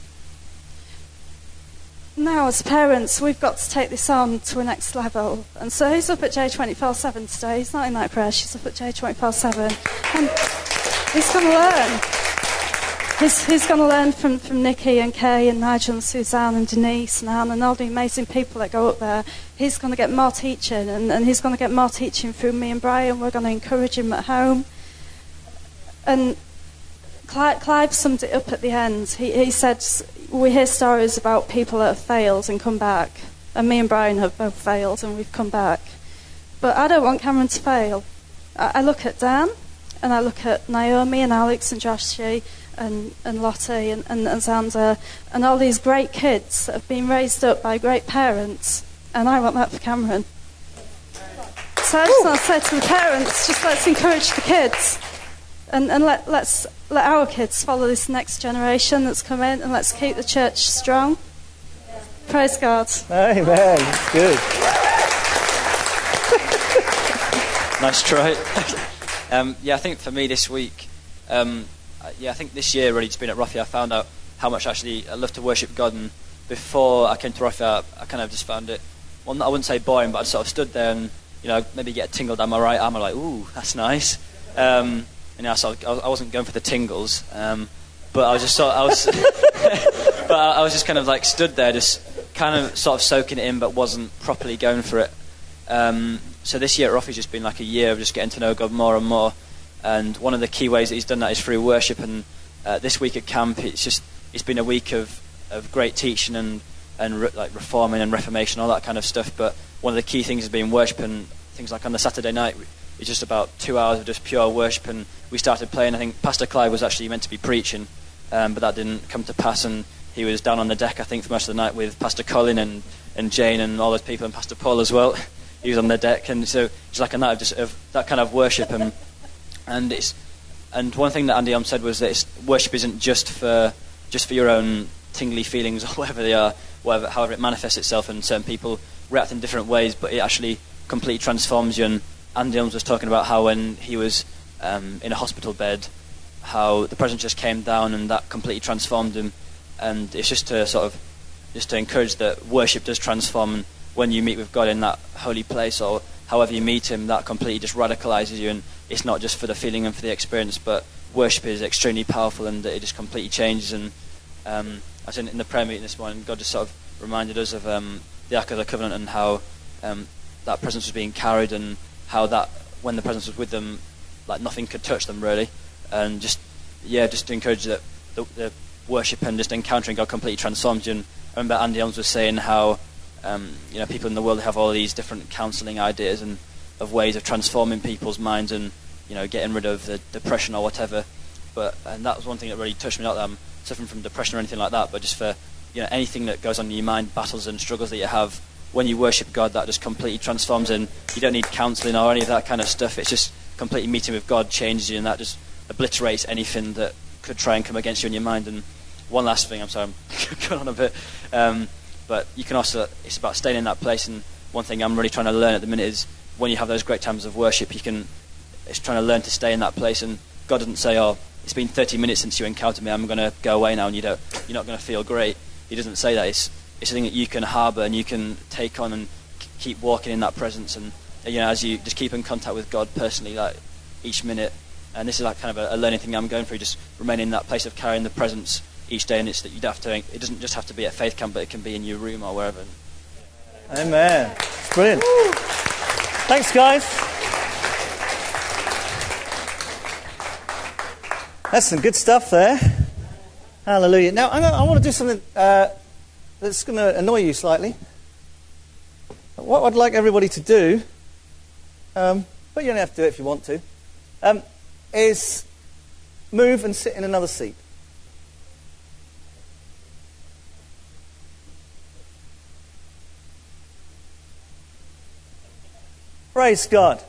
now as parents, we've got to take this on to a next level. And so he's up at J24/7 today. He's not in that prayer. She's up at J24/7. And he's going to learn. He's going to learn from Nikki and Kay and Nigel and Suzanne and Denise and Anne and all the amazing people that go up there. He's going to get more teaching, and he's going to get more teaching through me and Brian. We're going to encourage him at home. And Clive summed it up at the end. He said, we hear stories about people that have failed and come back. And me and Brian have both failed and we've come back. But I don't want Cameron to fail. I look at Dan, and I look at Naomi and Alex and Joshie and Lottie and Xander and all these great kids that have been raised up by great parents, and I want that for Cameron. So I just want to say to the parents, just let's encourage the kids and let's let our kids follow this next generation that's come in, and let's keep the church strong. Praise God. Amen. It's good. Nice try. I think for me this week, I think this year really just being at Rothy, I found out how much actually I love to worship God. And before I came to Rothy, I kind of just found it, well, I wouldn't say boring, but I sort of stood there and, maybe get a tingle down my right arm. I'm like, ooh, that's nice. So I wasn't going for the tingles, but I was just but I was just kind of like stood there, just kind of sort of soaking it in, but wasn't properly going for it. So this year at Rothy's just been like a year of just getting to know God more and more. And one of the key ways that he's done that is through worship. And this week at camp, it's been a week of great teaching and reforming and reformation, all that kind of stuff. But one of the key things has been worship, and things like on the Saturday night, it's just about 2 hours of just pure worship. And we started playing. I think Pastor Clive was actually meant to be preaching, but that didn't come to pass. And he was down on the deck, I think, for most of the night with Pastor Colin and Jane and all those people, and Pastor Paul as well. He was on the deck, and so it's like a night of that kind of worship. And one thing that Andy Alm said was that worship isn't just for your own tingly feelings or whatever they are, however it manifests itself, and certain people react in different ways, but it actually completely transforms you. And Andy Alm was talking about how when he was in a hospital bed, how the presence just came down and that completely transformed him. And it's just to encourage that worship does transform, and when you meet with God in that holy place or however you meet him, that completely just radicalizes you, and it's not just for the feeling and for the experience, but worship is extremely powerful and it just completely changes. And I was in the prayer meeting this morning, God just sort of reminded us of the Ark of the Covenant and how that presence was being carried, and how that when the presence was with them, like nothing could touch them really. And just to encourage that the worship and just encountering God completely transforms you. And I remember Andy Elms was saying how people in the world have all these different counselling ideas and of ways of transforming people's minds and getting rid of the depression or whatever. And that was one thing that really touched me. Not that I'm suffering from depression or anything like that, but just for anything that goes on in your mind, battles and struggles that you have, when you worship God, that just completely transforms, and you don't need counselling or any of that kind of stuff. It's just completely meeting with God changes you, and that just obliterates anything that could try and come against you in your mind. And one last thing, I'm sorry, I'm going on a bit, but you can also, it's about staying in that place. And one thing I'm really trying to learn at the minute is when you have those great times of worship, it's trying to learn to stay in that place. And God doesn't say, oh, it's been 30 minutes since you encountered me, I'm going to go away now, and you're not going to feel great. He doesn't say that. It's something that you can harbour and you can take on and keep walking in that presence. And as you just keep in contact with God personally, like each minute. And this is like kind of a learning thing I'm going through, just remaining in that place of carrying the presence each day. And it's that it doesn't just have to be at Faith Camp, but it can be in your room or wherever. Amen. It's brilliant. Thanks, guys. That's some good stuff there. Hallelujah. Now, I want to do something that's going to annoy you slightly. What I'd like everybody to do, but you don't have to do it if you want to, is move and sit in another seat. Praise God.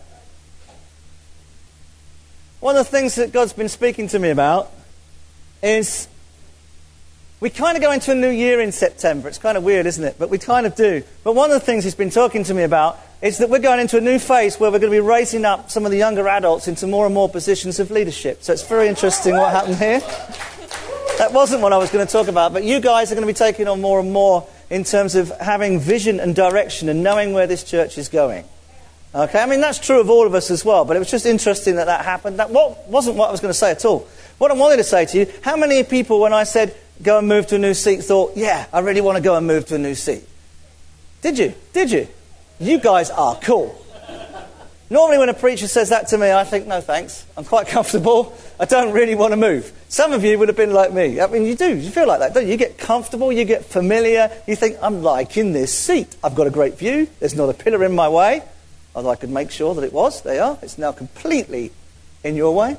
One of the things that God's been speaking to me about is we kind of go into a new year in September. It's kind of weird, isn't it? But we kind of do. But one of the things he's been talking to me about is that we're going into a new phase where we're going to be raising up some of the younger adults into more and more positions of leadership. So it's very interesting what happened here. That wasn't what I was going to talk about, but you guys are going to be taking on more and more in terms of having vision and direction and knowing where this church is going. Okay, I mean, that's true of all of us as well, but it was just interesting that happened. That wasn't what I was going to say at all. What I wanted to say to you, how many people, when I said go and move to a new seat, thought, yeah, I really want to go and move to a new seat? Did you? Did you? You guys are cool. Normally when a preacher says that to me, I think, no thanks, I'm quite comfortable, I don't really want to move. Some of you would have been like me. I mean, you do, you feel like that, don't you? You get comfortable, you get familiar, you think, I'm liking this seat. I've got a great view, there's not a pillar in my way. Although I could make sure that it was. They are. It's now completely in your way.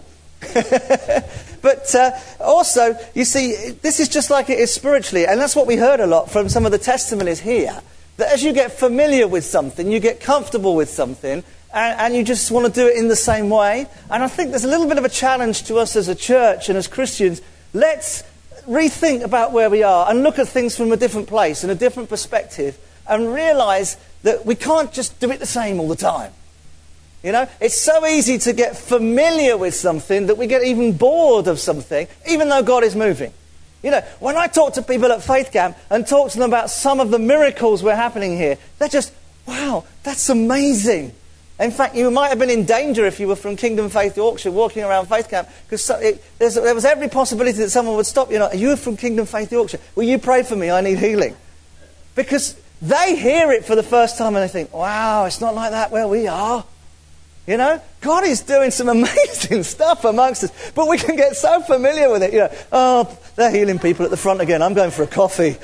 But also, you see, this is just like it is spiritually. And that's what we heard a lot from some of the testimonies here. That as you get familiar with something, you get comfortable with something, and you just want to do it in the same way. And I think there's a little bit of a challenge to us as a church and as Christians. Let's rethink about where we are and look at things from a different place and a different perspective and realise that we can't just do it the same all the time. It's so easy to get familiar with something that we get even bored of something, even though God is moving. When I talk to people at Faith Camp and talk to them about some of the miracles we're happening here, they're just, wow, that's amazing. In fact, you might have been in danger if you were from Kingdom Faith Yorkshire walking around Faith Camp, because there was every possibility that someone would stop you. Are you from Kingdom Faith Yorkshire? Will you pray for me? I need healing. Because they hear it for the first time and they think, wow, it's not like that where we are. God is doing some amazing stuff amongst us. But we can get so familiar with it. Oh, they're healing people at the front again. I'm going for a coffee.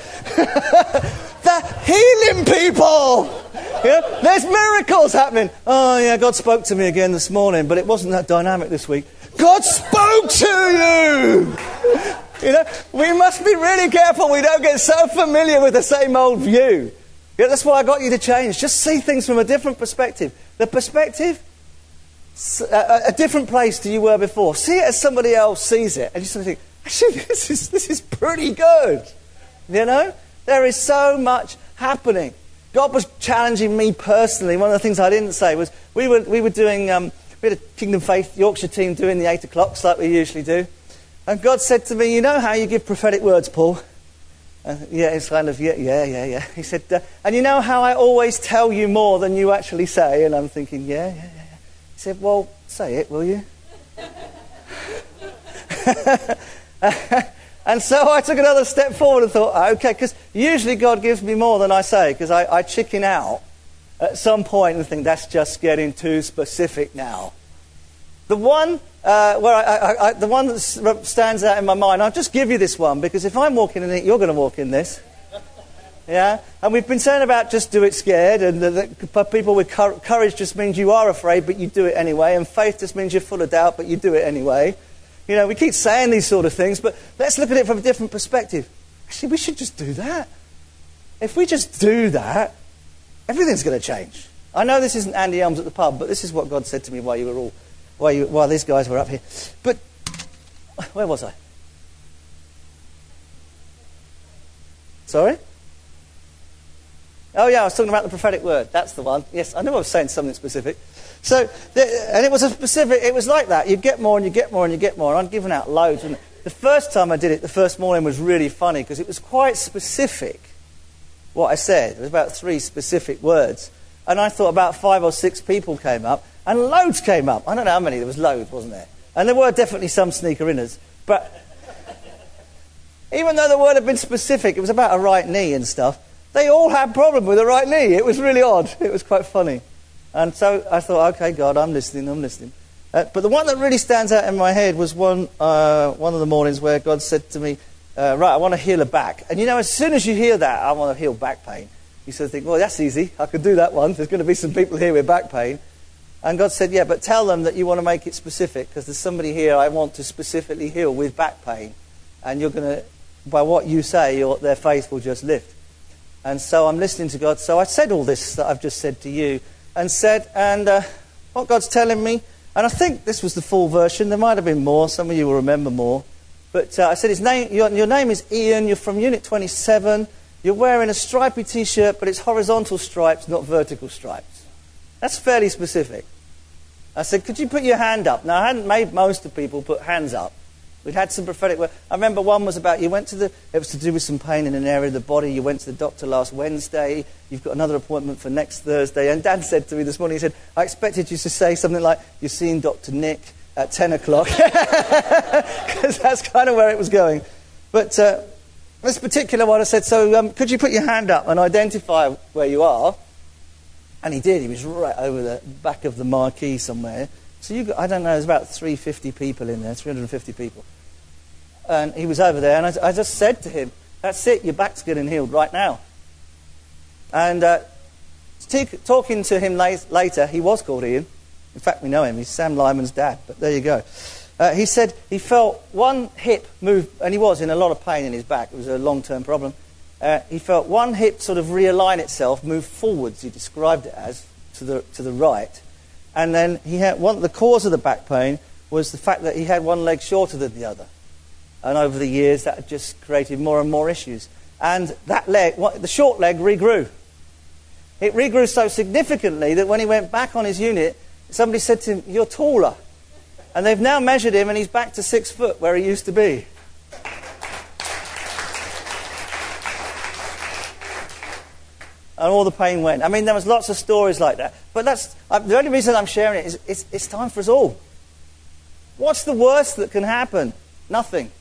They're healing people. There's miracles happening. Oh, yeah, God spoke to me again this morning, but it wasn't that dynamic this week. God spoke to you. We must be really careful we don't get so familiar with the same old view. Yeah, that's why I got you to change. Just see things from a different perspective. The perspective, a different place to you were before. See it as somebody else sees it. And you sort of think, actually, this is pretty good. There is so much happening. God was challenging me personally. One of the things I didn't say was we were doing, we had a Kingdom Faith Yorkshire team doing the 8 o'clocks like we usually do. And God said to me, you know how you give prophetic words, Paul? Yeah, it's kind of, yeah. He said, and you know how I always tell you more than you actually say? And I'm thinking, yeah. He said, well, say it, will you? And so I took another step forward and thought, okay, because usually God gives me more than I say, because I chicken out at some point and think that's just getting too specific now. The one the one that stands out in my mind, I'll just give you this one, because if I'm walking in it, you're going to walk in this. Yeah? And we've been saying about just do it scared, and that people with courage just means you are afraid, but you do it anyway, and faith just means you're full of doubt, but you do it anyway. You know, we keep saying these sort of things, but let's look at it from a different perspective. Actually, we should just do that. If we just do that, everything's going to change. I know this isn't Andy Elms at the pub, but this is what God said to me while these guys were up here. But where was I? Sorry? Oh yeah, I was talking about the prophetic word. That's the one. Yes, I knew I was saying something specific. So, and it was a specific. It was like that. You get more and you get more and you get more. And I'm giving out loads. And the first time I did it, the first morning was really funny because it was quite specific. What I said, it was about 3 specific words, and I thought about 5 or 6 people came up, and loads came up. I don't know how many. There was loads, wasn't there? And there were definitely some sneaker-inners, but even though the word had been specific, it was about a right knee and stuff. They all had problem with the right knee. It was really odd. It was quite funny. And so I thought, okay, God, I'm listening. But the one that really stands out in my head was one of the mornings where God said to me, right, I want to heal a back. And you know, as soon as you hear that, I want to heal back pain, you sort of think, well, that's easy. I could do that one. There's going to be some people here with back pain. And God said, yeah, but tell them that you want to make it specific, because there's somebody here I want to specifically heal with back pain. And you're going to, by what you say, their faith will just lift. And so I'm listening to God. So I said all this that I've just said to you, and what God's telling me, and I think this was the full version. There might have been more. Some of you will remember more. But I said, your name is Ian. You're from Unit 27. You're wearing a stripy T-shirt, but it's horizontal stripes, not vertical stripes. That's fairly specific. I said, could you put your hand up? Now, I hadn't made most of people put hands up. We'd had some prophetic work. I remember one was about, it was to do with some pain in an area of the body. You went to the doctor last Wednesday. You've got another appointment for next Thursday. And Dan said to me this morning, he said, I expected you to say something like, you're seeing Dr. Nick at 10 o'clock. Because that's kind of where it was going. But this particular one, I said, so could you put your hand up and identify where you are? And he did. He was right over the back of the marquee somewhere. So I don't know, there's about 350 people in there, 350 people. And he was over there, and I just said to him, that's it, your back's getting healed right now. And talking to him later, he was called Ian. In fact, we know him. He's Sam Lyman's dad, but there you go. He said he felt one hip move, and he was in a lot of pain in his back. It was a long-term problem. He felt one hip sort of realign itself, move forwards, he described it as, to the right. And then he had the cause of the back pain was the fact that he had one leg shorter than the other. And over the years, that had just created more and more issues. And that leg, the short leg, regrew. It regrew so significantly that when he went back on his unit, somebody said to him, you're taller. And they've now measured him, and he's back to 6 foot where he used to be. And all the pain went. I mean, there was lots of stories like that. But the only reason I'm sharing it is it's time for us all. What's the worst that can happen? Nothing.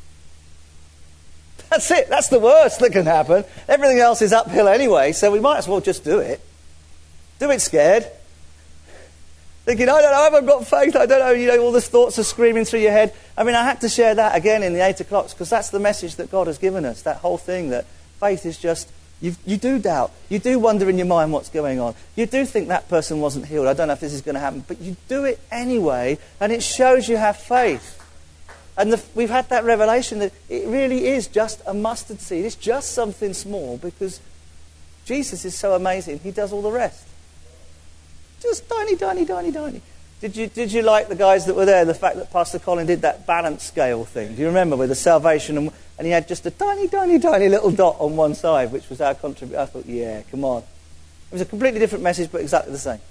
That's it. That's the worst that can happen. Everything else is uphill anyway, so we might as well just do it. Do it scared. Thinking, I don't know, I haven't got faith. I don't know, all the thoughts are screaming through your head. I mean, I had to share that again in the 8 o'clock because that's the message that God has given us. That whole thing that faith is just... You do doubt. You do wonder in your mind what's going on. You do think that person wasn't healed. I don't know if this is going to happen. But you do it anyway, and it shows you have faith. And we've had that revelation that it really is just a mustard seed. It's just something small because Jesus is so amazing. He does all the rest. Just tiny, tiny, tiny, tiny. Did you like the guys that were there, the fact that Pastor Colin did that balance scale thing? Do you remember with the salvation? And he had just a tiny, tiny, tiny little dot on one side, which was our contribution. I thought, yeah, come on. It was a completely different message, but exactly the same.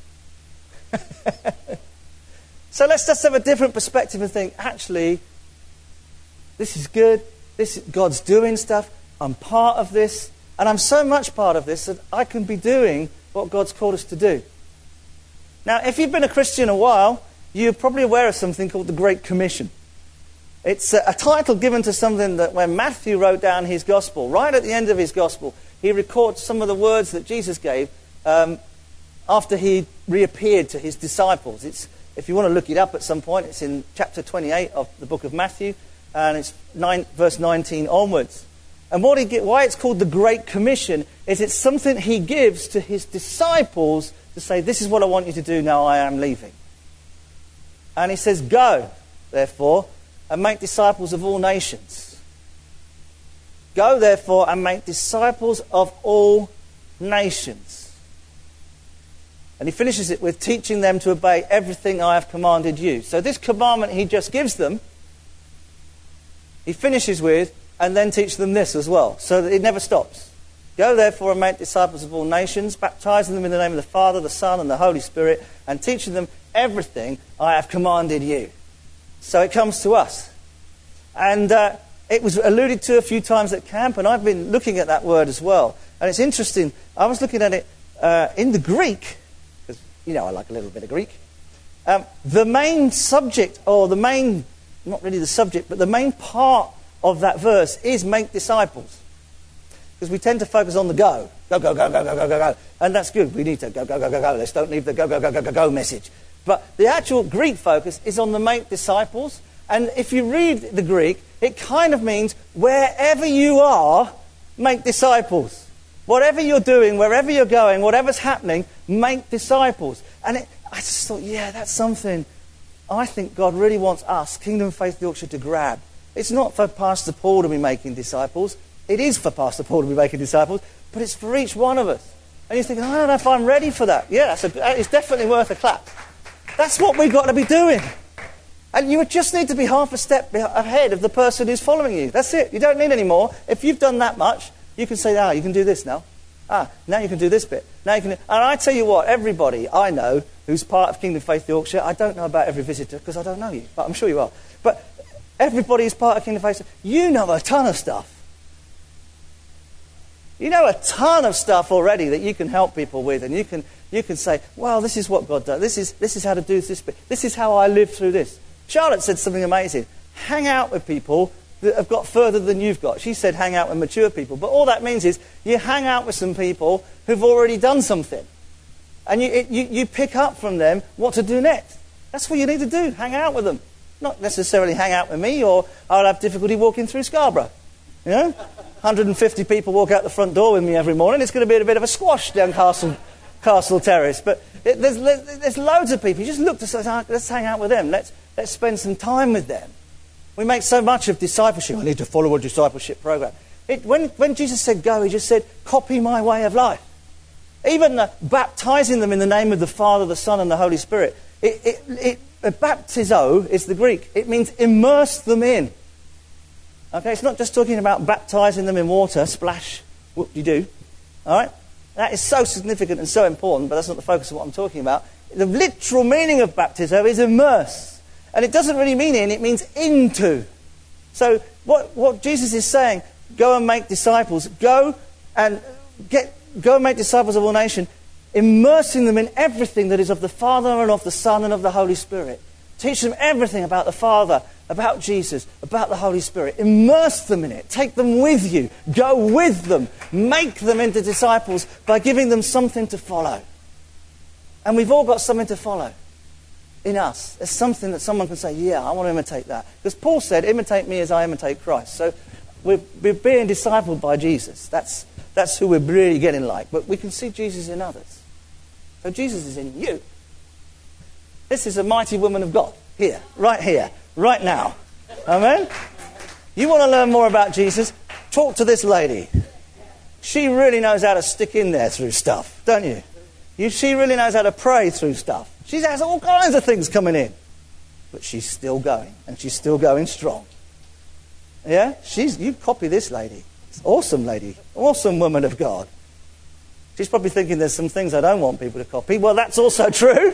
So let's just have a different perspective and think, actually, this is good. God's doing stuff. I'm part of this. And I'm so much part of this that I can be doing what God's called us to do. Now, if you've been a Christian a while, you're probably aware of something called the Great Commission. It's a title given to something that when Matthew wrote down his gospel, right at the end of his gospel, he records some of the words that Jesus gave after he reappeared to his disciples. If you want to look it up at some point, it's in chapter 28 of the book of Matthew, and it's verse 19 onwards. And why it's called the Great Commission is it's something he gives to his disciples to say, this is what I want you to do now I am leaving. And he says, go, therefore, and make disciples of all nations. Go, therefore, and make disciples of all nations. And he finishes it with teaching them to obey everything I have commanded you. So this commandment he just gives them, he finishes with, and then teach them this as well, so that it never stops. Go, therefore, and make disciples of all nations, baptizing them in the name of the Father, the Son, and the Holy Spirit, and teaching them everything I have commanded you. So it comes to us. And it was alluded to a few times at camp, and I've been looking at that word as well. And it's interesting. I was looking at it in the Greek, because, I like a little bit of Greek. The main subject, or the main, not really the subject, but the main part of that verse is make disciples. Because we tend to focus on the go. Go, go, go, go, go, go, go, go. And that's good. We need to go, go, go, go, go. Let's don't leave the go, go, go, go, go, go message. But the actual Greek focus is on the make disciples. And if you read the Greek, it kind of means wherever you are, make disciples. Whatever you're doing, wherever you're going, whatever's happening, make disciples. And I just thought, that's something I think God really wants us, Kingdom Faith Yorkshire, to grab. It's not for Pastor Paul to be making disciples. It is for Pastor Paul to be making disciples, but it's for each one of us. And you're thinking, I don't know if I'm ready for that. Yeah, it's definitely worth a clap. That's what we've got to be doing. And you just need to be half a step ahead of the person who's following you. That's it. You don't need any more. If you've done that much, you can say, you can do this now. Now you can do this bit. Now you can. And I tell you what, everybody I know who's part of Kingdom Faith Yorkshire, I don't know about every visitor because I don't know you, but I'm sure you are. But everybody who's part of Kingdom Faith, you know a ton of stuff. You know a ton of stuff already that you can help people with, and you can say, well, this is what God does. This is how to do this bit. This is how I live through this. Charlotte said something amazing. Hang out with people that have got further than you've got. She said hang out with mature people. But all that means is you hang out with some people who've already done something. And you pick up from them what to do next. That's what you need to do. Hang out with them. Not necessarily hang out with me, or I'll have difficulty walking through Scarborough. 150 people walk out the front door with me every morning. It's going to be a bit of a squash down Castle Terrace. But there's loads of people. You just look to say, let's hang out with them. Let's spend some time with them. We make so much of discipleship. I need to follow a discipleship program. When Jesus said go, he just said, copy my way of life. Even baptizing them in the name of the Father, the Son, and the Holy Spirit. Baptizo is the Greek. It means immerse them in. Okay, it's not just talking about baptizing them in water, splash, whoop-de-doo. All right? That is so significant and so important, but that's not the focus of what I'm talking about. The literal meaning of baptizo is immerse. And it doesn't really mean in, it means into. So what Jesus is saying, go and make disciples. Go and make disciples of all nations, immersing them in everything that is of the Father and of the Son and of the Holy Spirit. Teach them everything about the Father, about Jesus, about the Holy Spirit. Immerse them in it. Take them with you. Go with them. Make them into disciples by giving them something to follow. And we've all got something to follow in us. There's something that someone can say, yeah, I want to imitate that. Because Paul said, imitate me as I imitate Christ. So we're being discipled by Jesus. That's who we're really getting like. But we can see Jesus in others. So Jesus is in you. This is a mighty woman of God. Here, right now. Amen? You want to learn more about Jesus? Talk to this lady. She really knows how to stick in there through stuff, don't you? She really knows how to pray through stuff. She has all kinds of things coming in. But she's still going, and she's still going strong. Yeah? You copy this lady. It's awesome lady. Awesome woman of God. She's probably thinking there's some things I don't want people to copy. Well, that's also true.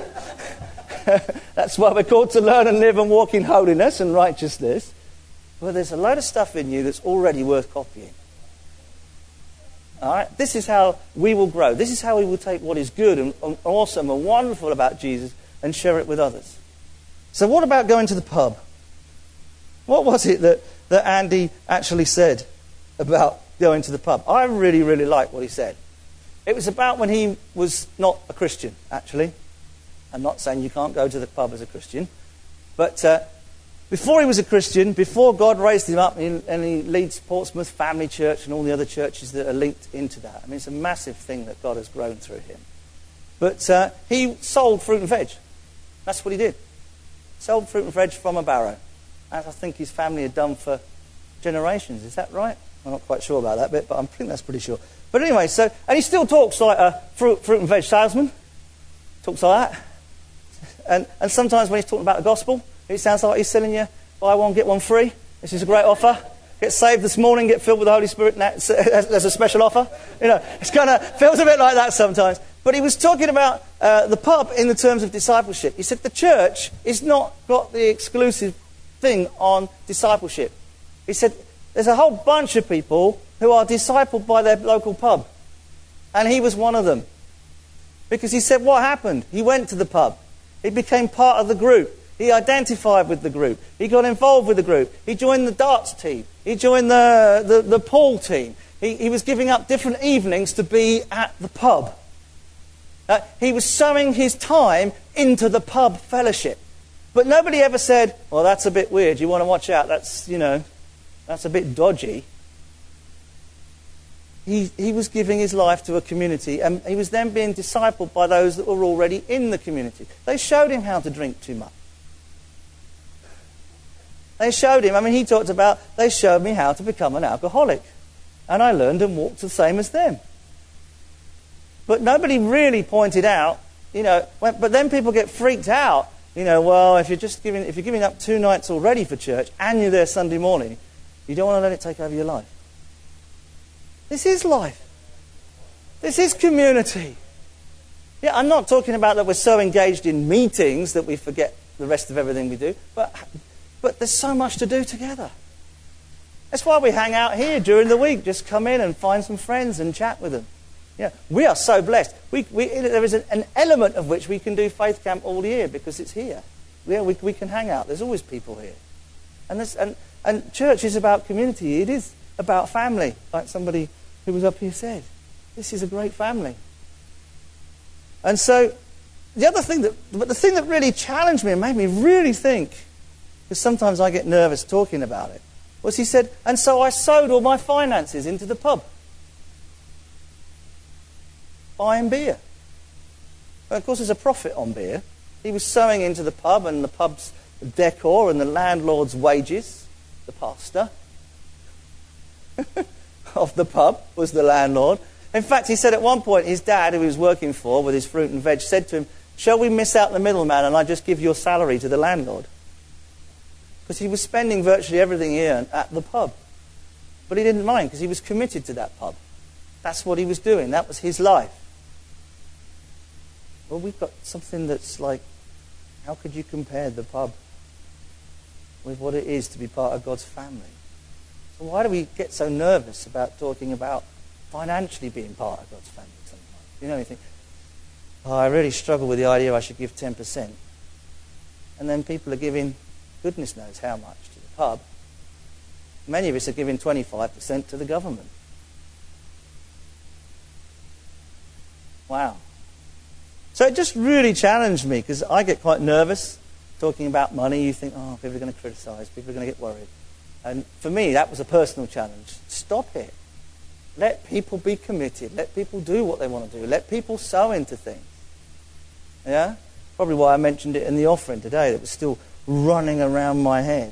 That's why we're called to learn and live and walk in holiness and righteousness. Well, there's a load of stuff in you that's already worth copying. All right? This is how we will grow. This is how we will take what is good and awesome and wonderful about Jesus and share it with others. So what about going to the pub? What was it that Andy actually said about going to the pub? I really, really like what he said. It was about when he was not a Christian, actually. I'm not saying you can't go to the pub as a Christian. But before he was a Christian, before God raised him up, and he leads Portsmouth Family Church and all the other churches that are linked into that. I mean, it's a massive thing that God has grown through him. But he sold fruit and veg. That's what he did. Sold fruit and veg from a barrow. As I think his family had done for generations. Is that right? I'm not quite sure about that bit, but I think that's pretty sure. But anyway, and he still talks like a fruit and veg salesman. Talks like that. And sometimes when he's talking about the gospel, it sounds like he's selling you buy one, get one free. This is a great offer. Get saved this morning, get filled with the Holy Spirit. There's a special offer. You know, it's kind of feels a bit like that sometimes. But he was talking about the pub in the terms of discipleship. He said the church is not got the exclusive thing on discipleship. He said there's a whole bunch of people who are discipled by their local pub. And he was one of them. Because he said what happened? He went to the pub. He became part of the group. He identified with the group. He got involved with the group. He joined the darts team. He joined the pool team. He was giving up different evenings to be at the pub. He was sowing his time into the pub fellowship. But nobody ever said, well, that's a bit weird. You want to watch out. That's a bit dodgy. He was giving his life to a community, and he was then being discipled by those that were already in the community. They showed him how to drink too much. They showed him, he talked about, they showed me how to become an alcoholic. And I learned and walked the same as them. But nobody really pointed out, but then people get freaked out. Well, if you're giving up 2 nights already for church and you're there Sunday morning, you don't want to let it take over your life. This is life. This is community. Yeah, I'm not talking about that we're so engaged in meetings that we forget the rest of everything we do, but there's so much to do together. That's why we hang out here during the week. Just come in and find some friends and chat with them. Yeah, we are so blessed. There is an element of which we can do Faith Camp all year because it's here. Yeah, we can hang out. There's always people here. And church is about community. It is about family, like somebody who was up here said. This is a great family. And so, the thing that really challenged me and made me really think, because sometimes I get nervous talking about it, was he said, and so I sowed all my finances into the pub. Buying beer. But of course there's a profit on beer. He was sowing into the pub and the pub's decor and the landlord's wages, the pastor of the pub was the landlord. In fact, he said at one point his dad, who he was working for with his fruit and veg, said to him, shall we miss out the middleman and I just give your salary to the landlord? Because he was spending virtually everything he earned at the pub. But he didn't mind because he was committed to that pub. That's what he was doing. That was his life. Well, we've got something that's like, how could you compare the pub with what it is to be part of God's family? So why do we get so nervous about talking about financially being part of God's family sometimes? You think, I really struggle with the idea I should give 10%. And then people are giving goodness knows how much to the pub. Many of us are giving 25% to the government. Wow. So it just really challenged me because I get quite nervous talking about money. You think, people are going to criticise, people are going to get worried. And for me, that was a personal challenge. Stop it. Let people be committed. Let people do what they want to do. Let people sow into things. Yeah? Probably why I mentioned it in the offering today. That was still running around my head.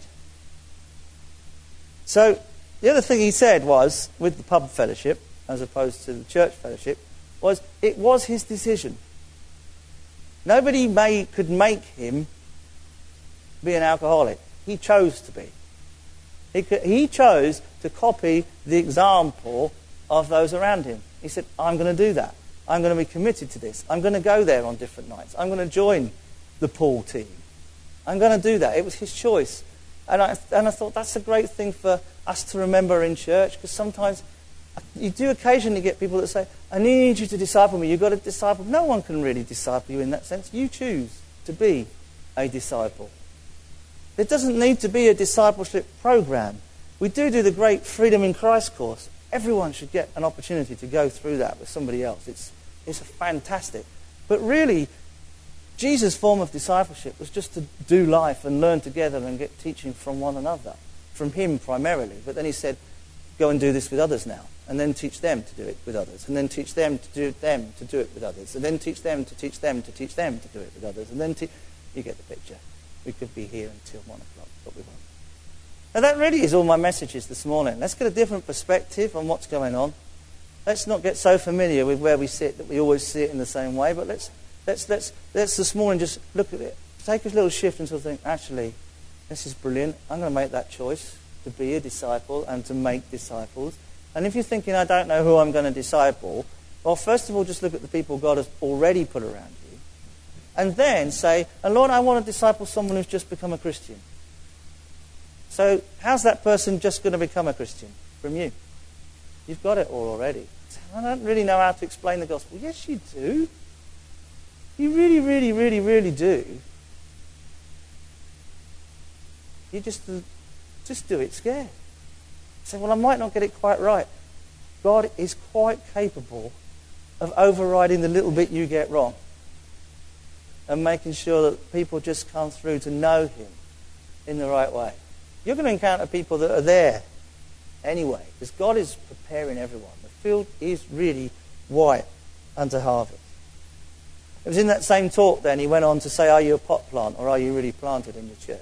So the other thing he said was, with the pub fellowship, as opposed to the church fellowship, was it was his decision. Nobody could make him be an alcoholic. He chose to be. He chose to copy the example of those around him. He said, I'm going to do that. I'm going to be committed to this. I'm going to go there on different nights. I'm going to join the pool team. I'm going to do that. It was his choice. And I thought that's a great thing for us to remember in church, because sometimes You do occasionally get people that say, I need you to disciple me. You've got to disciple. No one can really disciple you in that sense. You choose to be a disciple. There doesn't need to be a discipleship program. We do the great Freedom in Christ course. Everyone should get an opportunity to go through that with somebody else. It's fantastic. But really, Jesus' form of discipleship was just to do life and learn together and get teaching from one another, from him primarily. But then he said, go and do this with others now, and then teach them to do it with others, and then teach them to do it with others, and then teach them to teach them to teach them to do it with others, and then you get the picture. We could be here until 1 o'clock, but we won't. Now that really is all my messages this morning. Let's get a different perspective on what's going on. Let's not get so familiar with where we sit that we always see it in the same way, but let's this morning just look at it. Take a little shift and sort of think, actually, this is brilliant. I'm going to make that choice to be a disciple and to make disciples. And if you're thinking, I don't know who I'm going to disciple, well, first of all, just look at the people God has already put around you. And then say, and Lord, I want to disciple someone who's just become a Christian. So how's that person just going to become a Christian? From you. You've got it all already. I don't really know how to explain the gospel. Yes, you do. You really, really, really, really do. You just do it scared. Say, well, I might not get it quite right. God is quite capable of overriding the little bit you get wrong and making sure that people just come through to know him in the right way. You're going to encounter people that are there anyway, because God is preparing everyone. The field is really white unto harvest. It was in that same talk then he went on to say, are you a pot plant or are you really planted in the church?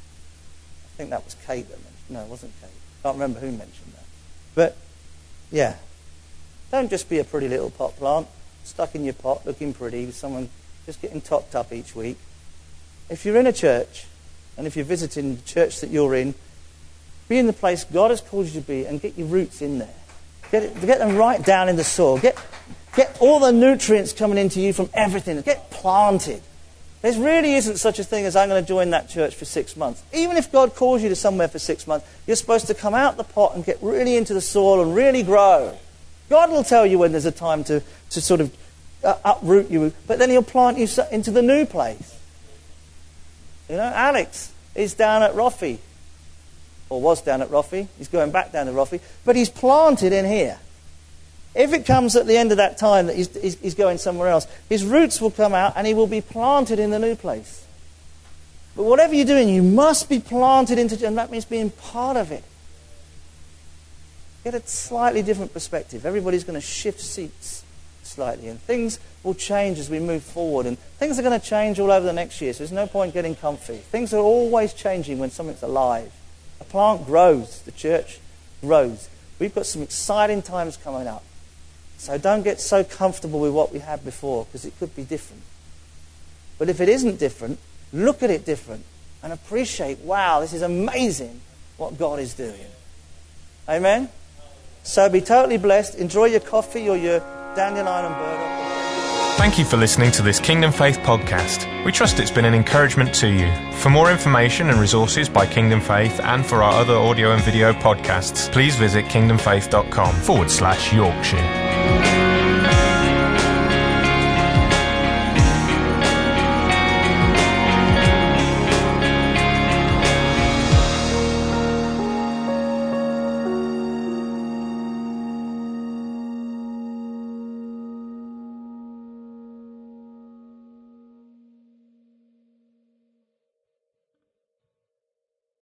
I think that was Kate that mentioned. No, it wasn't Kate. I can't remember who mentioned that. But, yeah. Don't just be a pretty little pot plant, stuck in your pot, looking pretty, with someone just getting topped up each week. If you're in a church, and if you're visiting the church that you're in, be in the place God has called you to be and get your roots in there. Get them right down in the soil. Get all the nutrients coming into you from everything. Get planted. There really isn't such a thing as I'm going to join that church for 6 months. Even if God calls you to somewhere for 6 months, you're supposed to come out the pot and get really into the soil and really grow. God will tell you when there's a time to sort of uproot you, but then he'll plant you into the new place. You know, Alex is down at Roffey, or was down at Roffey. He's going back down to Roffey, but he's planted in here. If it comes at the end of that time that he's going somewhere else, his roots will come out and he will be planted in the new place. But whatever you're doing, you must be planted into, and that means being part of it. Get a slightly different perspective. Everybody's going to shift seats slightly, and things will change as we move forward, and things are going to change all over the next year, so there's no point getting comfy. Things are always changing when something's alive. A plant grows, the church grows. We've got some exciting times coming up. So don't get so comfortable with what we had before, because it could be different. But if it isn't different, look at it different and appreciate, wow, this is amazing what God is doing. Amen? So be totally blessed. Enjoy your coffee or your dandelion and burdock. Thank you for listening to this Kingdom Faith podcast. We trust it's been an encouragement to you. For more information and resources by Kingdom Faith and for our other audio and video podcasts, please visit kingdomfaith.com/Yorkshire.